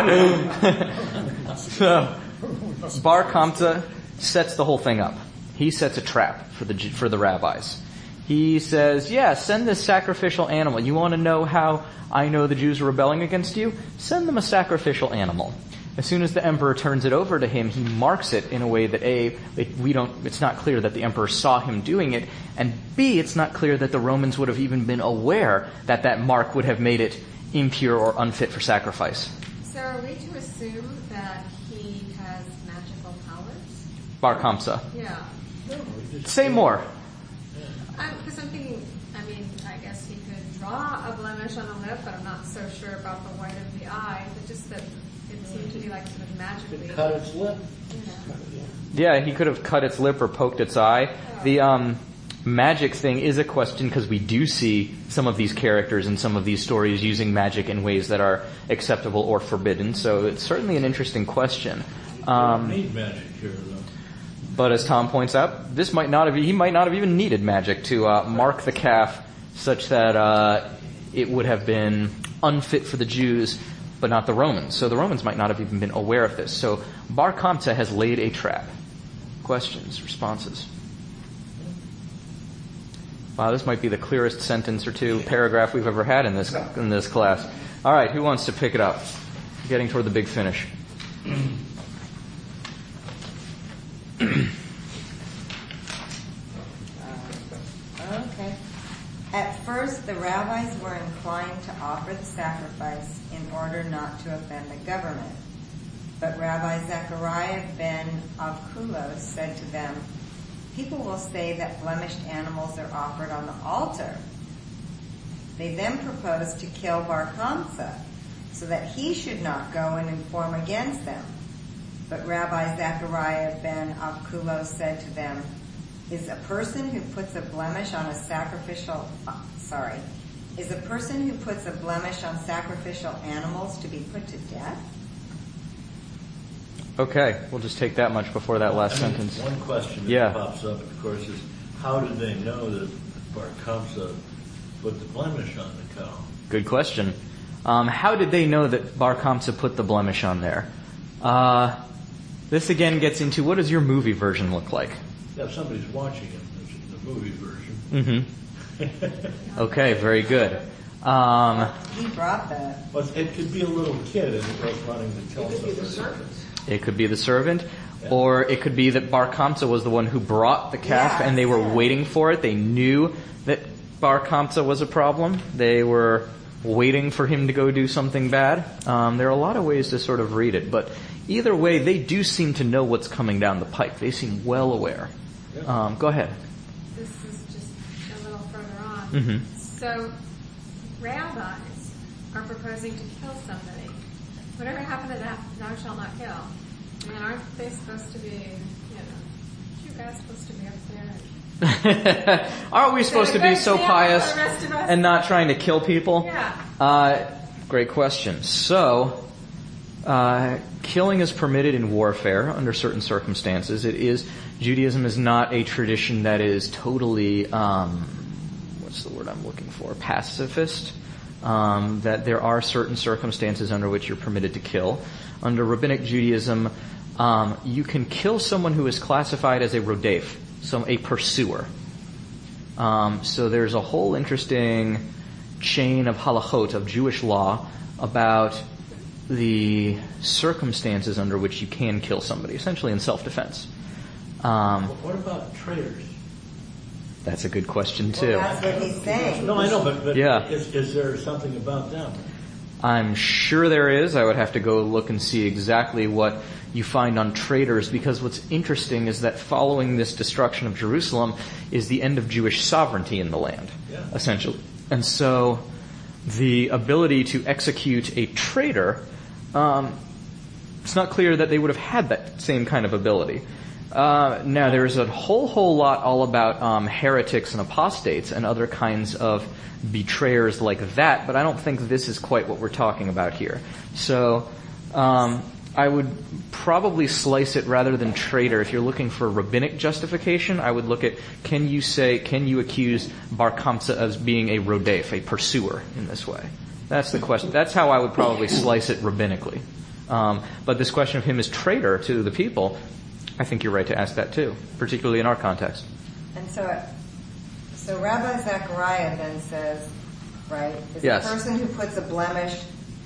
So, Bar Kamsa sets the whole thing up. He sets a trap for the for the rabbis. He says, yeah, send this sacrificial animal. You want to know how I know the Jews are rebelling against you? Send them a sacrificial animal. As soon as the emperor turns it over to him, he marks it in a way that A, it, we don't, it's not clear that the emperor saw him doing it, and B, it's not clear that the Romans would have even been aware that that mark would have made it impure or unfit for sacrifice. So are we to assume that he has magical powers? Bar Kamsa. Yeah. Say more. Because I'm, I'm thinking, I mean, I guess he could draw a blemish on the lip, but I'm not so sure about the white of the eye. But just that it seemed to be like sort of magically. Cut its lip. Yeah. Yeah, he could have cut its lip or poked its eye. The um, magic thing is a question because we do see some of these characters in some of these stories using magic in ways that are acceptable or forbidden. So it's certainly an interesting question. Um, we don't need magic here, though. But as Tom points out, this might not have, he might not have even needed magic to uh, mark the calf such that uh, it would have been unfit for the Jews, but not the Romans. So the Romans might not have even been aware of this. So Bar Kamsa has laid a trap. Questions, responses? Wow, this might be the clearest sentence or two, paragraph we've ever had in this in this class. All right, who wants to pick it up? Getting toward the big finish. Uh, okay. At first, the rabbis were inclined to offer the sacrifice in order not to offend the government. But Rabbi Zechariah ben Avkulos said to them, "People will say that blemished animals are offered on the altar." They then proposed to kill Bar Kamsa so that he should not go and inform against them. But Rabbi Zechariah ben Avkulos said to them, "Is a person who puts a blemish on a sacrificial, uh, sorry, is a person who puts a blemish on sacrificial animals to be put to death?" Okay, we'll just take that much before that last I mean, sentence. One question that Yeah. pops up, of course, is how did they know that Bar Kamsa put the blemish on the cow? Good question. Um, how did they know that Bar Kamsa put the blemish on there? Uh, this again gets into what does your movie version look like? Yeah, if somebody's watching it, this is the movie version. Mm-hmm. Okay, very good. Um, He brought the... Well, it could be a little kid as it was running to tell It could be the somebody. servant. it could be the servant, Yeah. or it could be that Bar Kamsa was the one who brought the calf, Yeah, and they were yeah. waiting for it. They knew that Bar Kamsa was a problem. They were waiting for him to go do something bad. Um, there are a lot of ways to sort of read it, but either way, they do seem to know what's coming down the pike. They seem well aware. Yeah. Um, go ahead. This is just a little further on. Mhm. So, rabbis are proposing to kill somebody. Whatever happened to that, thou shalt not kill? I mean, aren't they supposed to be, you know, you guys supposed to be up there? Aren't we supposed to be so pious for the rest of us? and not trying to kill people? Yeah. Uh, great question. So, uh, killing is permitted in warfare under certain circumstances. It is, Judaism is not a tradition that is totally, um, what's the word I'm looking for, pacifist. Um, that there are certain circumstances under which you're permitted to kill. Under Rabbinic Judaism, um, you can kill someone who is classified as a rodef, so a pursuer. Um, so there's a whole interesting chain of halachot, of Jewish law, about the circumstances under which you can kill somebody, essentially in self-defense. Um, What about traitors? that's a good question too. Well, that's what he's saying. No, I know, but, but Yeah. is, is there something about them? I'm sure there is. I would have to go look and see exactly what you find on traitors, because what's interesting is that following this destruction of Jerusalem is the end of Jewish sovereignty in the land, Yeah. essentially. And so the ability to execute a traitor, um, it's not clear that they would have had that same kind of ability. Uh, now, there's a whole, whole lot all about um, heretics and apostates and other kinds of betrayers like that, but I don't think this is quite what we're talking about here. So, um, I would probably slice it rather than traitor. If you're looking for rabbinic justification, I would look at, can you say, can you accuse Bar Kamsa as being a rodef, a pursuer in this way? That's the question. That's how I would probably slice it rabbinically. Um, but this question of him as traitor to the people, I think you're right to ask that too, particularly in our context. And so, so Rabbi Zechariah then says, right, is Yes. the person who puts a blemish,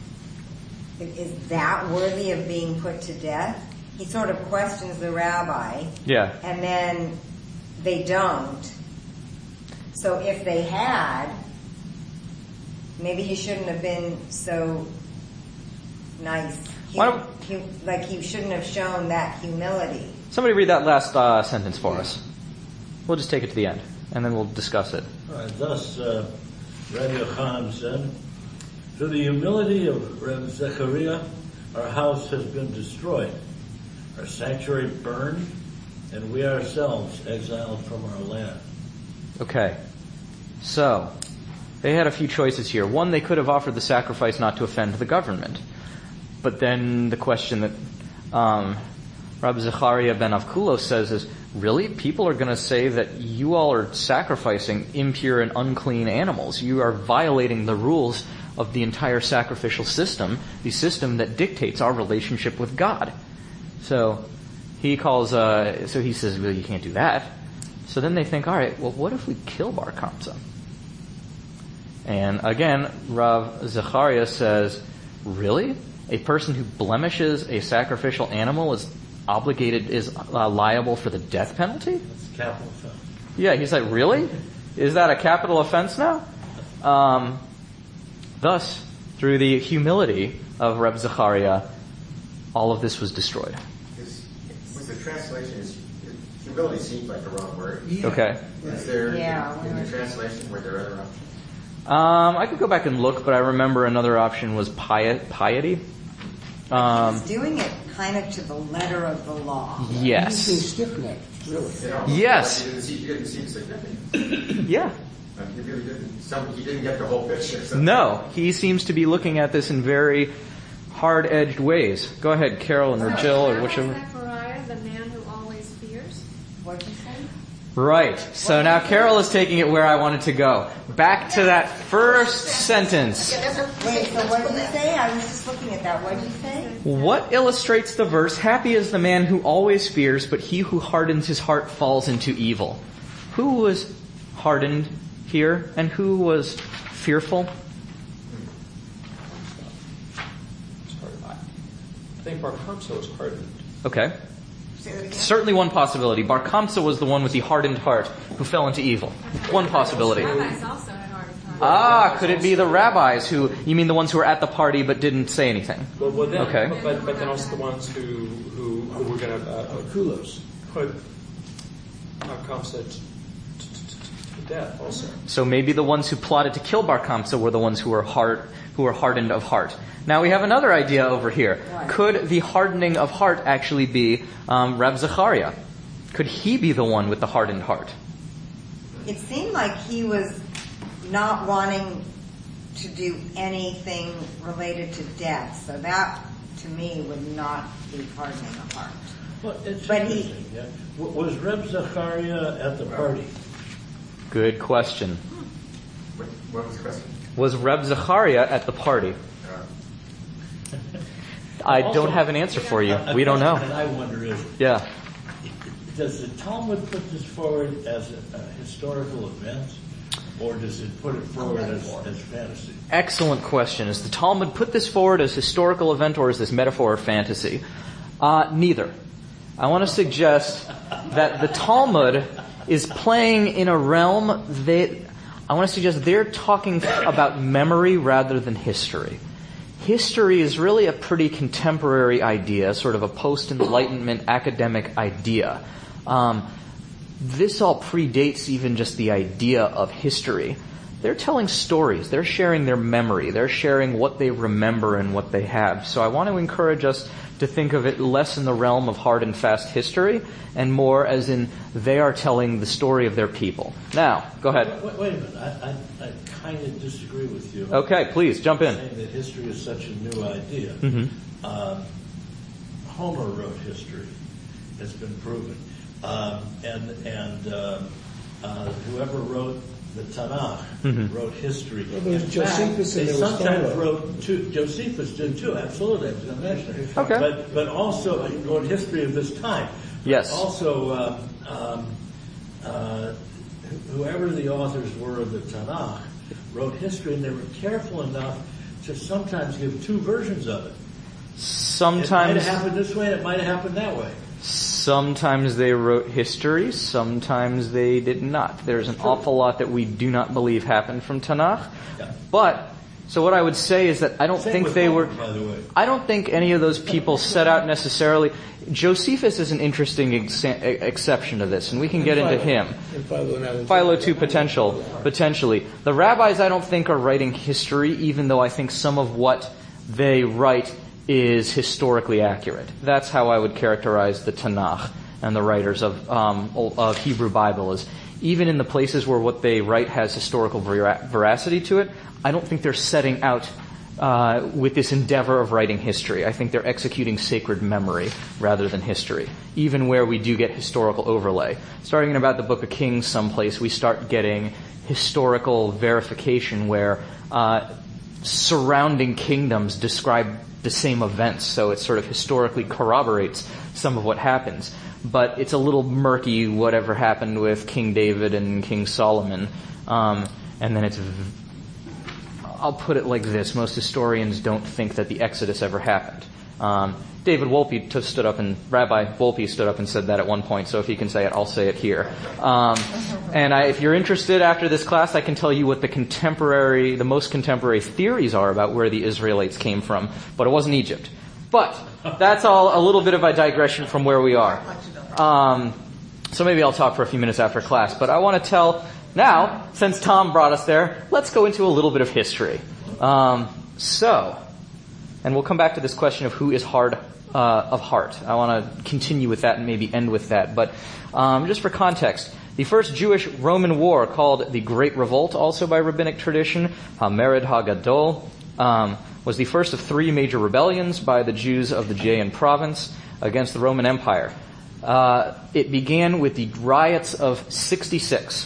is that worthy of being put to death? He sort of questions the rabbi. Yeah. And then they don't. So if they had, maybe he shouldn't have been so nice. He, Why don't- he, like he shouldn't have shown that humility. Somebody read that last uh, sentence for us. We'll just take it to the end, and then we'll discuss it. All right, thus, uh, Rabbi Yochanan said, through the humility of Rabbi Zechariah, our house has been destroyed, our sanctuary burned, and we ourselves exiled from our land. Okay. So, they had a few choices here. One, they could have offered the sacrifice not to offend the government. But then the question that um, Rabbi Zechariah ben Avkulos says is, really? People are going to say that you all are sacrificing impure and unclean animals. You are violating the rules of the entire sacrificial system, the system that dictates our relationship with God. So he calls, uh, so he says, well, you can't do that. So then they think, all right, well, what if we kill Bar Kamsa? And again, Rav Zechariah says, really? A person who blemishes a sacrificial animal is obligated, is uh, liable for the death penalty? That's capital offense. Yeah, he's like, really? Is that a capital offense now? Um, thus, through the humility of Reb Zechariah, all of this was destroyed. Is, was the translation, is, humility seems like the wrong word. Yeah. Okay. Is there, Yeah. in the translation, were there other options? Um, I could go back and look, but I remember another option was piety. piety. Um, He's doing it kind of to the letter of the law. He's being yes. stiff-necked, really. You know, Yes. He didn't, see, he didn't seem significant. Yeah. Uh, he really didn't. Some, he didn't get the whole picture. So. No, he seems to be looking at this in very hard-edged ways. Go ahead, Carolyn or Jill or whichever. Zechariah, the man who always fears. What'd you say? Right. So now Carol is taking it where I wanted to go. Back to that first sentence. Wait, so what did you say? I was just looking at that. What did you say? What illustrates the verse, happy is the man who always fears, but he who hardens his heart falls into evil? Who was hardened here and who was fearful? Sorry, I I think Bar Kamsa was hardened. Okay. Say that again. Certainly one possibility. Bar Kamsa was the one with the hardened heart who fell into evil. One possibility. Rabbis also had hard time. Ah, could it be the rabbis who, you mean the ones who were at the party but didn't say anything? Well, well then, Okay. but, but then also the ones who, who, who were going to uh, Kulos. put Bar Kamsa t- t- t- to death also. So maybe the ones who plotted to kill Bar Kamsa were the ones who were hard, who are hardened of heart. Now we have another idea over here. What? Could the hardening of heart actually be um, Reb Zechariah? Could he be the one with the hardened heart? It seemed like he was not wanting to do anything related to death, so that, to me, would not be hardening of heart. Well, it's But he- interesting. Yeah. W- Was Reb Zechariah at the party? Good question. What, what was the question? Was Reb Zechariah at the party? Uh, I Also- don't have an answer for you. A We don't know. question that I wonder is, Yeah. does the Talmud put this forward as a, a historical event, or does it put it forward as, as fantasy? Excellent question. Is the Talmud put this forward as historical event or is this metaphor or fantasy? Uh, neither. I want to suggest that the Talmud is playing in a realm that, I want to suggest they're talking about memory rather than history. History is really a pretty contemporary idea, sort of a post-Enlightenment academic idea. Um, this all predates even just the idea of history. They're telling stories. They're sharing their memory. They're sharing what they remember and what they have. So I want to encourage us to think of it less in the realm of hard and fast history and more as in they are telling the story of their people. Now, go ahead. Wait, wait a minute. I, I, I kind of disagree with you. Okay, please, jump in. Saying that history is such a new idea. Mm-hmm. Um, Homer wrote history. It's been proven. Um, and and um, uh, whoever wrote the Tanakh Mhm. wrote history. Well, there was In Josephus fact, and they there was sometimes Philo. wrote two. Josephus did too. Absolutely, I was going to mention it. Okay. But but also he wrote history of this time. But Yes. Also, um, um, uh, whoever the authors were of the Tanakh wrote history, and they were careful enough to sometimes give two versions of it. It might Sometimes, have happened this way, and it might have happened that way. sometimes they wrote history, sometimes they did not. There's an awful lot that we do not believe happened from Tanakh. Yeah. But, so what I would say is that I don't Same think with they Homer, were, by the way. I don't think any of those people set out necessarily. Josephus is an interesting exa- exception to this, and we can get into him. And Philo and Alexander. Philo too, potential, potentially. The rabbis, I don't think, are writing history, even though I think some of what they write is historically accurate. That's how I would characterize the Tanakh and the writers of um, of Hebrew Bible. Is even in the places where what they write has historical vera- veracity to it, I don't think they're setting out uh, with this endeavor of writing history. I think they're executing sacred memory rather than history, even where we do get historical overlay. Starting in about the Book of Kings someplace, we start getting historical verification where uh, surrounding kingdoms describe the same events, so it sort of historically corroborates some of what happens. But it's a little murky whatever happened with King David and King Solomon. Um, and then it's, v- I'll put it like this, most historians don't think that the Exodus ever happened. Um, David Wolpe t- stood up and, Rabbi Wolpe stood up and said that at one point, so if he can say it, I'll say it here. Um, and I, if you're interested after this class, I can tell you what the contemporary, the most contemporary theories are about where the Israelites came from, but it wasn't Egypt. But that's all a little bit of a digression from where we are. Um, so maybe I'll talk for a few minutes after class, but I want to tell now, since Tom brought us there, let's go into a little bit of history. Um, so, and we'll come back to this question of who is hard uh, of heart. I want to continue with that and maybe end with that. But um, just for context, the first Jewish-Roman war, called the Great Revolt, also by rabbinic tradition, HaMered HaGadol, um, was the first of three major rebellions by the Jews of the Judean province against the Roman Empire. Uh, it began with the riots of sixty-six.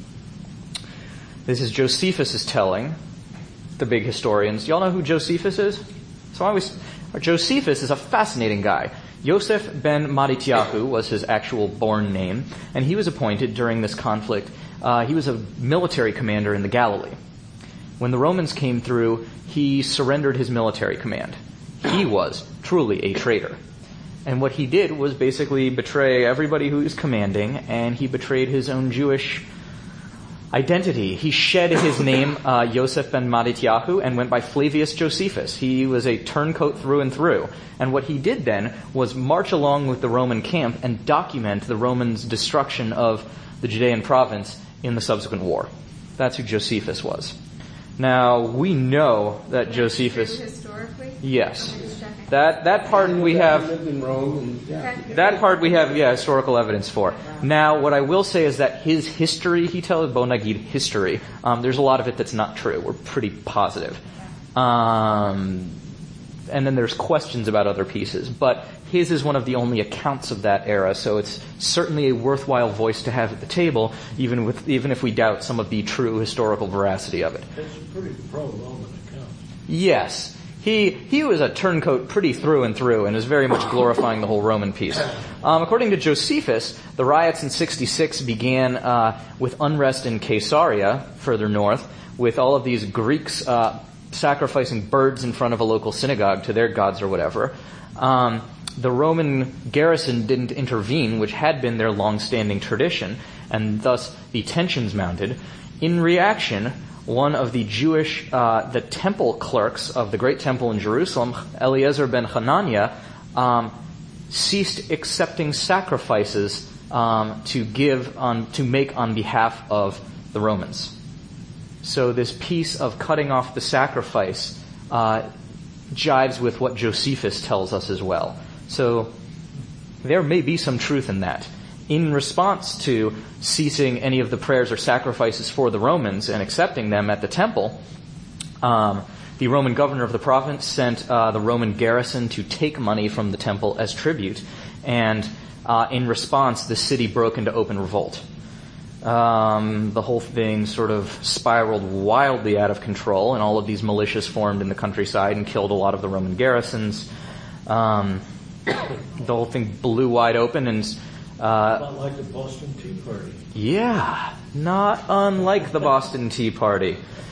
This is Josephus' telling, the big historians. Do y'all know who Josephus is? So I always, Josephus is a fascinating guy. Yosef ben Matityahu was his actual born name, and he was appointed during this conflict. Uh, he was a military commander in the Galilee. When the Romans came through, he surrendered his military command. He was truly a traitor. And what he did was basically betray everybody who he was commanding, and he betrayed his own Jewish identity. He shed his name, uh, Yosef ben Matityahu, and went by Flavius Josephus. He was a turncoat through and through. And what he did then was march along with the Roman camp and document the Romans' destruction of the Judean province in the subsequent war. That's who Josephus was. Now, we know that True Josephus... historically? Yes. I'm just checking. That that part we have... lived in Rome, and yeah. Okay. That part we have, yeah, historical evidence for. Now, what I will say is that his history, he tells Bo Nagid history, um, there's a lot of it that's not true. We're pretty positive. Um, and then there's questions about other pieces. But his is one of the only accounts of that era, so it's certainly a worthwhile voice to have at the table, even with even if we doubt some of the true historical veracity of it. It's a pretty pro-Roman account. Yes. He he was a turncoat pretty through and through and is very much glorifying the whole Roman piece. Um, according to Josephus, the riots in sixty-six began uh, with unrest in Caesarea, further north, with all of these Greeks uh, sacrificing birds in front of a local synagogue to their gods or whatever. Um, the Roman garrison didn't intervene, which had been their long-standing tradition, and thus the tensions mounted. In reaction, one of the Jewish, uh, the temple clerks of the great temple in Jerusalem, Eliezer ben Hananiah, um, ceased accepting sacrifices um, to give on to make on behalf of the Romans. So this piece of cutting off the sacrifice uh, jives with what Josephus tells us as well. So there may be some truth in that. In response to ceasing any of the prayers or sacrifices for the Romans and accepting them at the temple, um, the Roman governor of the province sent uh, the Roman garrison to take money from the temple as tribute, and uh, in response, the city broke into open revolt. Um, the whole thing sort of spiraled wildly out of control, and all of these militias formed in the countryside and killed a lot of the Roman garrisons. Um, the whole thing blew wide open, and uh, Not like the Boston Tea Party. yeah, not unlike the Boston Tea Party.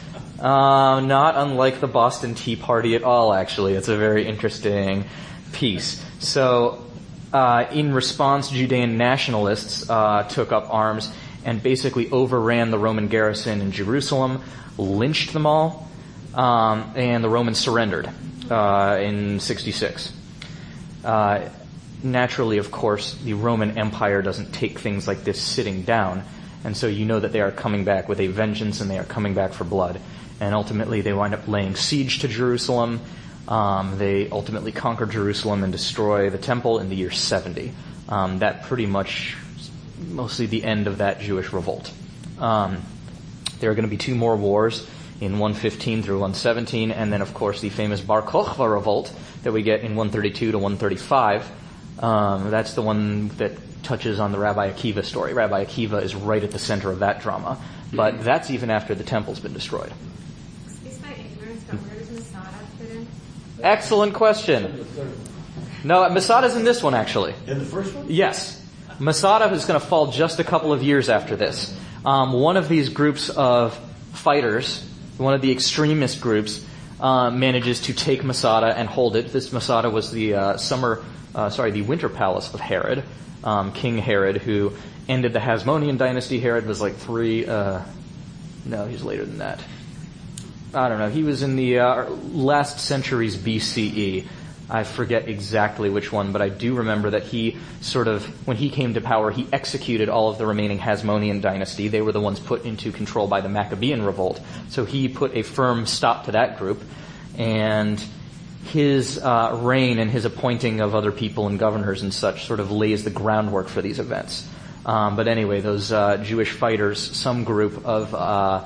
Uh, not unlike the Boston Tea Party at all, actually. It's a very interesting piece. So, uh, in response, Judean nationalists uh, took up arms and basically overran the Roman garrison in Jerusalem, lynched them all, um, and the Romans surrendered uh, in sixty-six. Uh, naturally, of course, the Roman Empire doesn't take things like this sitting down, and so you know that they are coming back with a vengeance, and they are coming back for blood. And ultimately, they wind up laying siege to Jerusalem. Um, they ultimately conquer Jerusalem and destroy the temple in the year seventy. Um, that pretty much mostly the end of that Jewish revolt. Um, there are going to be two more wars in one fifteen through one seventeen, and then, of course, the famous Bar Kokhba revolt that we get in one thirty-two to one thirty-five. Um, that's the one that touches on the Rabbi Akiva story. Rabbi Akiva is right at the center of that drama, but that's even after the temple's been destroyed. Excuse my ignorance, but where does Masada fit in? Excellent The question. third one. No, Masada's in this one, actually. In the first one? Yes. Masada is going to fall just a couple of years after this. Um, one of these groups of fighters, one of the extremist groups, uh, manages to take Masada and hold it. This Masada was the uh, summer, uh, sorry, the winter palace of Herod, um, King Herod, who ended the Hasmonean dynasty. Herod was like three, uh, no, he's later than that. I don't know. He was in the uh, last centuries B C E. I forget exactly which one, but I do remember that he sort of, when he came to power, he executed all of the remaining Hasmonean dynasty. They were the ones put into control by the Maccabean revolt. So he put a firm stop to that group. And his uh, reign and his appointing of other people and governors and such sort of lays the groundwork for these events. Um, but anyway, those uh, Jewish fighters, some group of uh,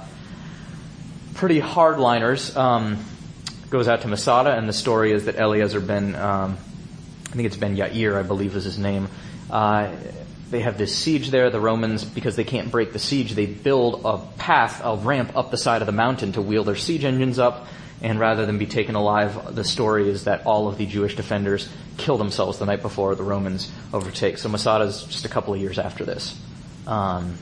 pretty hardliners, um, goes out to Masada, and the story is that Eliezer ben, um, I think it's Ben Yair, I believe is his name. Uh, they have this siege there. The Romans, because they can't break the siege, they build a path, a ramp up the side of the mountain to wheel their siege engines up. And rather than be taken alive, the story is that all of the Jewish defenders kill themselves the night before the Romans overtake. So Masada's just a couple of years after this, um,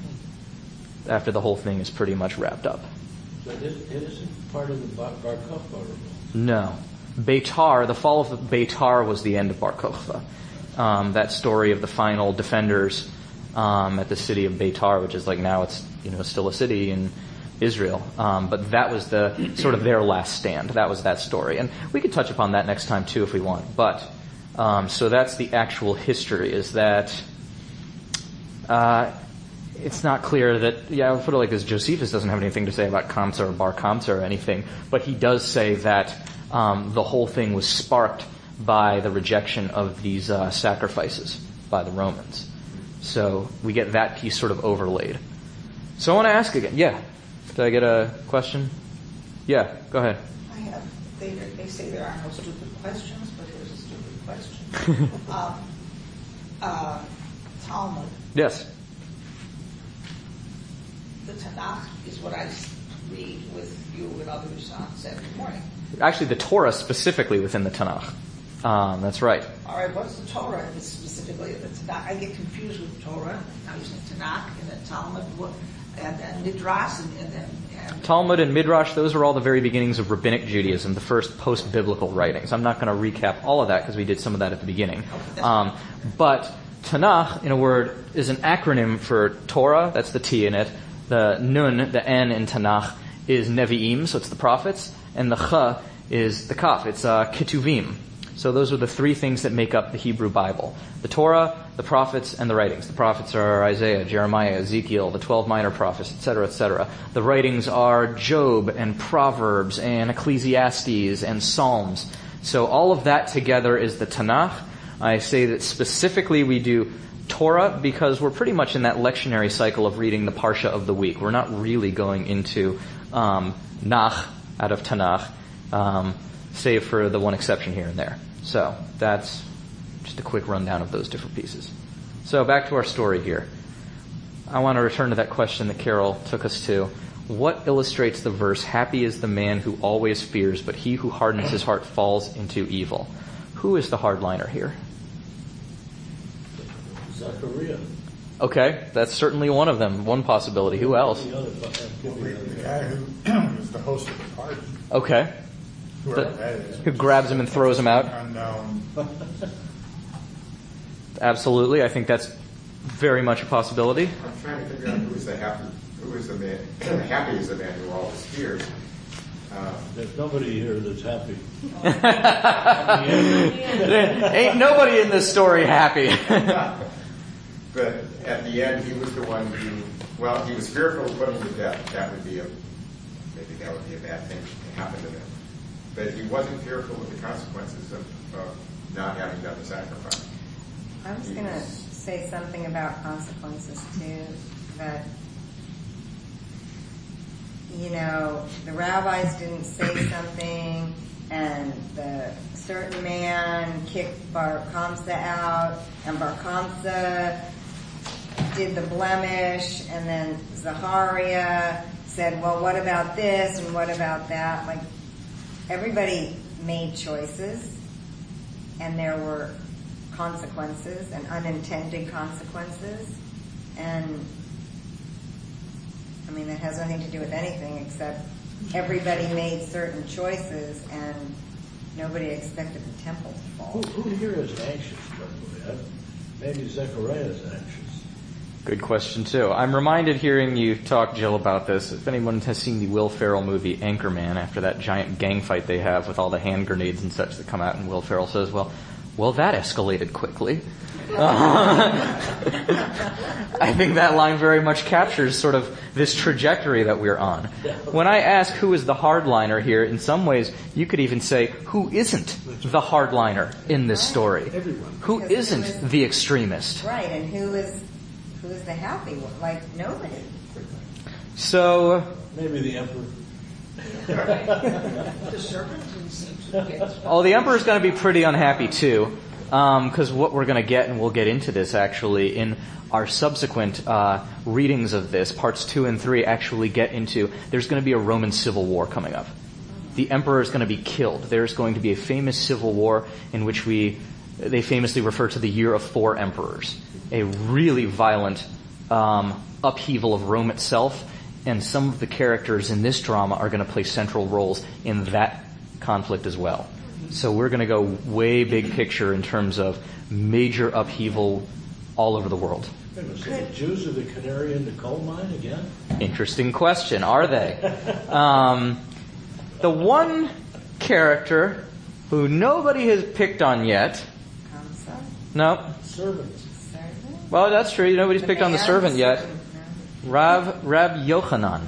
after the whole thing is pretty much wrapped up. So it, is, it isn't part of the Bar Bar Kokhba revolt. No. Beitar, the fall of Beitar was the end of Bar Kokhba. Um, that story of the final defenders um, at the city of Beitar, which is like now it's you know still a city in Israel. Um, but that was the sort of their last stand. That was that story. And we could touch upon that next time too if we want. But um, so that's the actual history, is that uh, it's not clear that, yeah, I'll put it like this, Josephus doesn't have anything to say about Kamsa or Bar Kamsa or anything, but he does say that um, the whole thing was sparked by the rejection of these uh, sacrifices by the Romans. So we get that piece sort of overlaid. So I want to ask again. Yeah. Did I get a question? Yeah, go ahead. I have, they, they say there are no stupid questions, but here's a stupid question. um, uh, Talmud. Yes. The Tanakh is what I read with you and others on Saturday morning. Actually, the Torah specifically within the Tanakh. Um, that's right. All right, what's the Torah specifically? The Tanakh. I get confused with Torah. Now you say Tanakh and then Talmud and then Midrash and, and then... And Talmud and Midrash, those are all the very beginnings of Rabbinic Judaism, the first post-biblical writings. I'm not going to recap all of that because we did some of that at the beginning. Um, but Tanakh, in a word, is an acronym for Torah, that's the T in it. The Nun, the N in Tanakh, is Nevi'im, so it's the prophets, and the Ch is the Kaf, it's uh, Ketuvim. So those are the three things that make up the Hebrew Bible. The Torah, the prophets, and the writings. The prophets are Isaiah, Jeremiah, Ezekiel, the twelve minor prophets, et cetera, et cetera. The writings are Job and Proverbs and Ecclesiastes and Psalms. So all of that together is the Tanakh. I say that specifically we do Torah because we're pretty much in that lectionary cycle of reading the Parsha of the week. We're not really going into um, Nach out of Tanakh, um, save for the one exception here and there. So that's just a quick rundown of those different pieces. So back to our story here. I want to return to that question that Carol took us to. What illustrates the verse, happy is the man who always fears, but he who hardens his heart falls into evil? Who is the hardliner here? Zechariah. Okay, that's certainly one of them, one possibility. Who else? The, the guy who was the host of the party. Okay. Whoever The- that is. who grabs him and throws him out? Unknown. Absolutely, I think that's very much a possibility. I'm trying to figure out who is the happy, who is the man, happy is the man who always fears. Uh, There's nobody here that's happy. Ain't nobody in this story happy. But at the end, he was the one who, well, he was fearful of putting to death. That would be a, maybe that would be a bad thing to happen to him. But he wasn't fearful of the consequences of, of not having done the sacrifice. I was going to say something about consequences too, that, you know, the rabbis didn't say something and the certain man kicked Bar Kamsa out and Bar Kamsa did the blemish and then Zachariah said, well, what about this and what about that? Like, everybody made choices and there were consequences and unintended consequences, and I mean that has nothing to do with anything except everybody made certain choices and nobody expected the temple to fall. Who, who here is anxious, by the way? Maybe Zechariah is anxious. Good question too. I'm reminded hearing you talk, Jill, about this. If anyone has seen the Will Ferrell movie Anchorman, after that giant gang fight they have with all the hand grenades and such that come out, and Will Ferrell says, well, well, that escalated quickly. Uh, I think that line very much captures sort of this trajectory that we're on. When I ask who is the hardliner here, in some ways you could even say who isn't the hardliner in this story? Everyone. Who isn't the extremist? Right, and who is who is the happy one? Like, nobody. So, Maybe the emperor. the serpent didn't seem to get... oh, the emperor's going to be pretty unhappy too, because um, what we're going to get, and we'll get into this actually in our subsequent uh, readings of this, parts two and three actually get into, there's going to be a Roman civil war coming up. The emperor is going to be killed. There's going to be a famous civil war in which we, they famously refer to the year of four emperors. A really violent um, upheaval of Rome itself, and some of the characters in this drama are going to play central roles in that conflict as well. So we're going to go way big picture in terms of major upheaval all over the world. So the Jews are the canary in the coal mine again? Interesting question. Are they? Um, the one character who nobody has picked on yet. Kamsa? No. Servants. Servant? Well, that's true. Nobody's The picked on the man servant yet. servant, Rav, Rab Yochanan.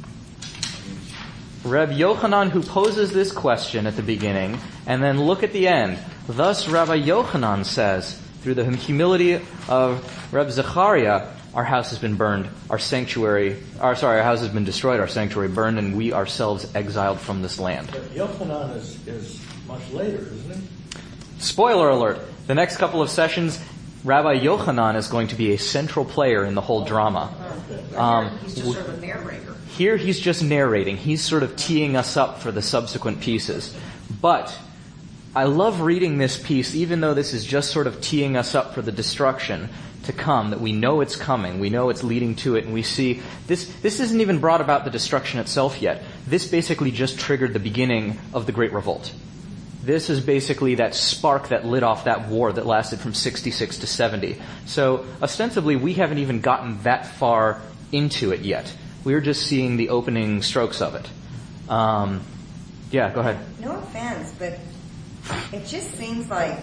Reb Yochanan, who poses this question at the beginning, and then look at the end. Thus Rabbi Yochanan says, through the humility of Reb Zechariah, our house has been burned, our sanctuary, our, sorry, our house has been destroyed, our sanctuary burned, and we ourselves exiled from this land. But Yochanan is, is much later, isn't he? Spoiler alert, the next couple of sessions, Rabbi Yochanan is going to be a central player in the whole drama. Um, he's just sort of a narrator. Here he's just narrating. He's sort of teeing us up for the subsequent pieces. But I love reading this piece, even though this is just sort of teeing us up for the destruction to come, that we know it's coming, we know it's leading to it, and we see this, this isn't even brought about the destruction itself yet. This basically just triggered the beginning of the Great Revolt. This is basically that spark that lit off that war that lasted from sixty-six to seventy. So ostensibly we haven't even gotten that far into it yet. We're just seeing the opening strokes of it. Um, yeah, go ahead. No offense, but it just seems like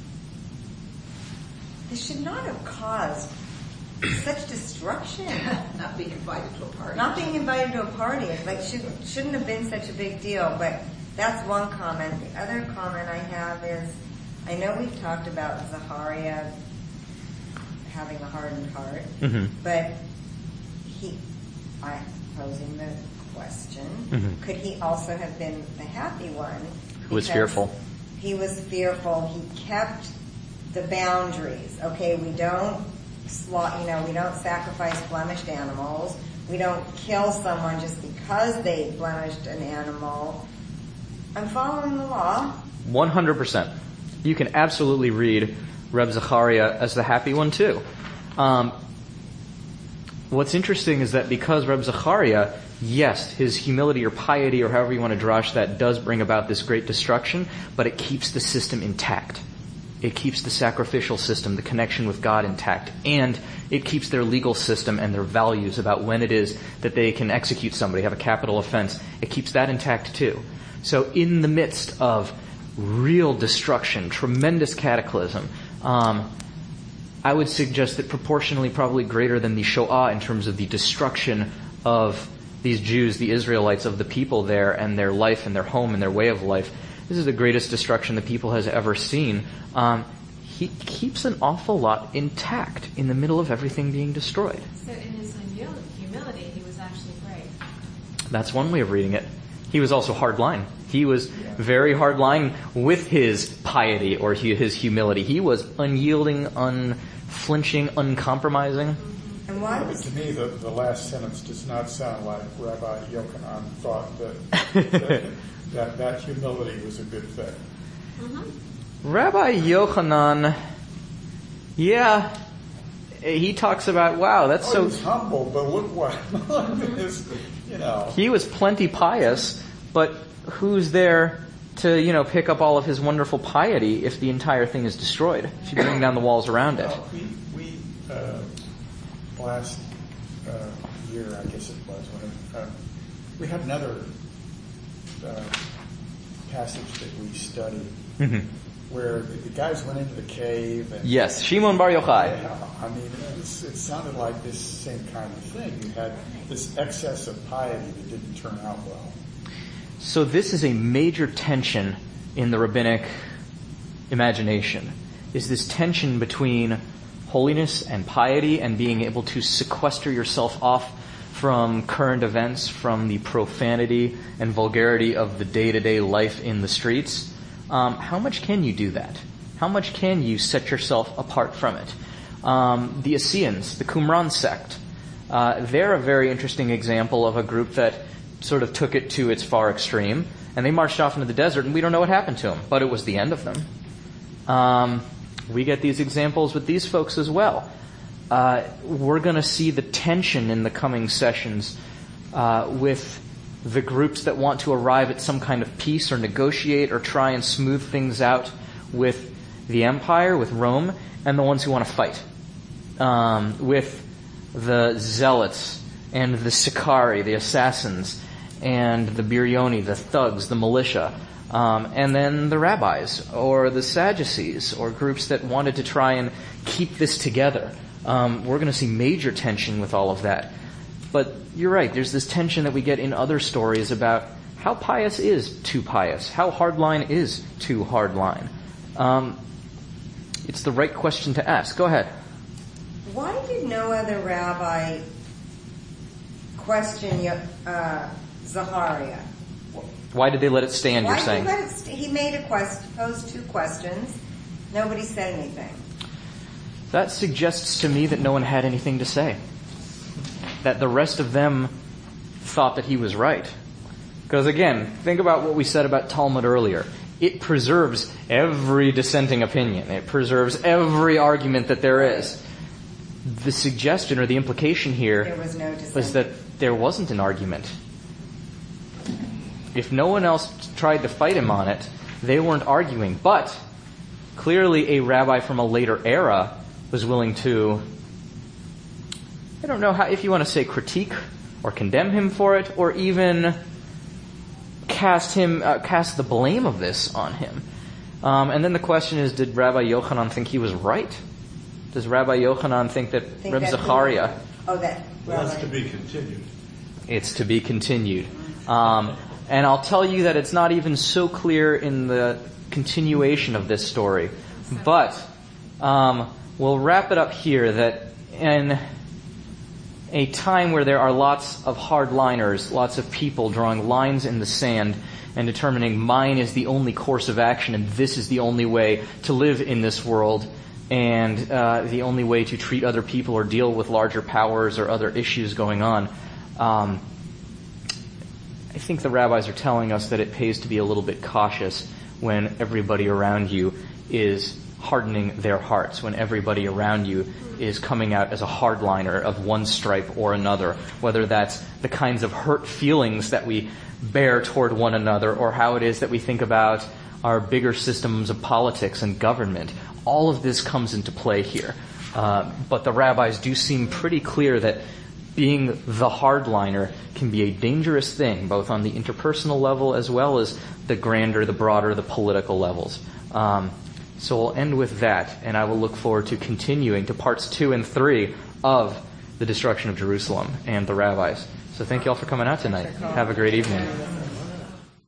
this should not have caused such destruction. Not being invited to a party. Not being invited to a party. It like should, shouldn't have been such a big deal, but that's one comment. The other comment I have is, I know we've talked about Zechariah having a hardened heart, Mm-hmm. but he, I'm posing the question, Mm-hmm. could he also have been the happy one? Who was Because fearful. He was fearful. He kept the boundaries. Okay, we don't, sla- you know, we don't sacrifice blemished animals. We don't kill someone just because they blemished an animal. I'm following the law. one hundred percent. You can absolutely read Reb Zechariah as the happy one too. Um, what's interesting is that because Reb Zechariah, yes, his humility or piety or however you want to drash that does bring about this great destruction, but it keeps the system intact. It keeps the sacrificial system, the connection with God intact, and it keeps their legal system and their values about when it is that they can execute somebody, have a capital offense. It keeps that intact too. So in the midst of real destruction, tremendous cataclysm, um, I would suggest that proportionally probably greater than the Shoah in terms of the destruction of these Jews, the Israelites, of the people there and their life and their home and their way of life. This is the greatest destruction the people has ever seen. Um, he keeps an awful lot intact in the middle of everything being destroyed. So in his humility, he was actually brave. That's one way of reading it. He was also hardline. He was very hardline with his piety or his humility. He was unyielding, unflinching, uncompromising. And why But was to me, the, the last sentence does not sound like Rabbi Yochanan thought that that, that that humility was a good thing. Mm-hmm. Rabbi Yochanan, yeah, he talks about, wow, that's Oh, so... he's humble, but look what, is, you know. He was plenty pious, but who's there to, you know, pick up all of his wonderful piety if the entire thing is destroyed, if you bring down the walls around it? Well, we, we uh, last uh, year, I guess it was, when uh, we had another uh, passage that we studied Mm-hmm. where the, the guys went into the cave and Yes, Shimon Bar Yochai. yeah, I mean, it, was, it sounded like this same kind of thing. You had this excess of piety that didn't turn out well. So this is a major tension in the rabbinic imagination, is this tension between holiness and piety and being able to sequester yourself off from current events, from the profanity and vulgarity of the day-to-day life in the streets. Um, how much can you do that? How much can you set yourself apart from it? Um, the Essenes, the Qumran sect, uh, they're a very interesting example of a group that sort of took it to its far extreme, and they marched off into the desert, and we don't know what happened to them, but it was the end of them. Um, we get these examples with these folks as well. Uh, we're going to see the tension in the coming sessions uh, with the groups that want to arrive at some kind of peace or negotiate or try and smooth things out with the empire, with Rome, and the ones who want to fight. Um, with the zealots and the Sicarii, the assassins, and the Biryoni, the thugs, the militia, um, and then the rabbis or the Sadducees or groups that wanted to try and keep this together. Um, we're going to see major tension with all of that. But you're right, there's this tension that we get in other stories about how pious is too pious, how hardline is too hardline. Um, it's the right question to ask. Go ahead. Why did no other rabbi question uh, Zachariah? Why did they let it stand, Why you're saying? Did he, let it st- he made a quest, posed two questions. Nobody said anything. That suggests to me that no one had anything to say. That the rest of them thought that he was right. Because again, think about what we said about Talmud earlier. It preserves every dissenting opinion. It preserves every argument that there is. The suggestion or the implication here There was no was that there wasn't an argument. If no one else tried to fight him on it, they weren't arguing. But clearly a rabbi from a later era was willing to, I don't know how, if you want to say critique or condemn him for it, or even cast him, uh, cast the blame of this on him. Um, and then the question is, did Rabbi Yochanan think he was right? Does Rabbi Yochanan think that Think Reb that Zachariah? He, oh, that. Well, that's Rabbi. to be continued. It's to be continued. Um, and I'll tell you that it's not even so clear in the continuation of this story. But um, we'll wrap it up here that in a time where there are lots of hardliners, lots of people drawing lines in the sand and determining mine is the only course of action and this is the only way to live in this world and uh, the only way to treat other people or deal with larger powers or other issues going on. Um, I think the rabbis are telling us that it pays to be a little bit cautious when everybody around you is hardening their hearts, when everybody around you is coming out as a hardliner of one stripe or another, whether that's the kinds of hurt feelings that we bear toward one another or how it is that we think about our bigger systems of politics and government. All of this comes into play here. Uh, but the rabbis do seem pretty clear that being the hardliner can be a dangerous thing, both on the interpersonal level as well as the grander, the broader, the political levels. Um, so we'll end with that, and I will look forward to continuing to parts two and three of the destruction of Jerusalem and the rabbis. So thank you all for coming out tonight. Have a great evening.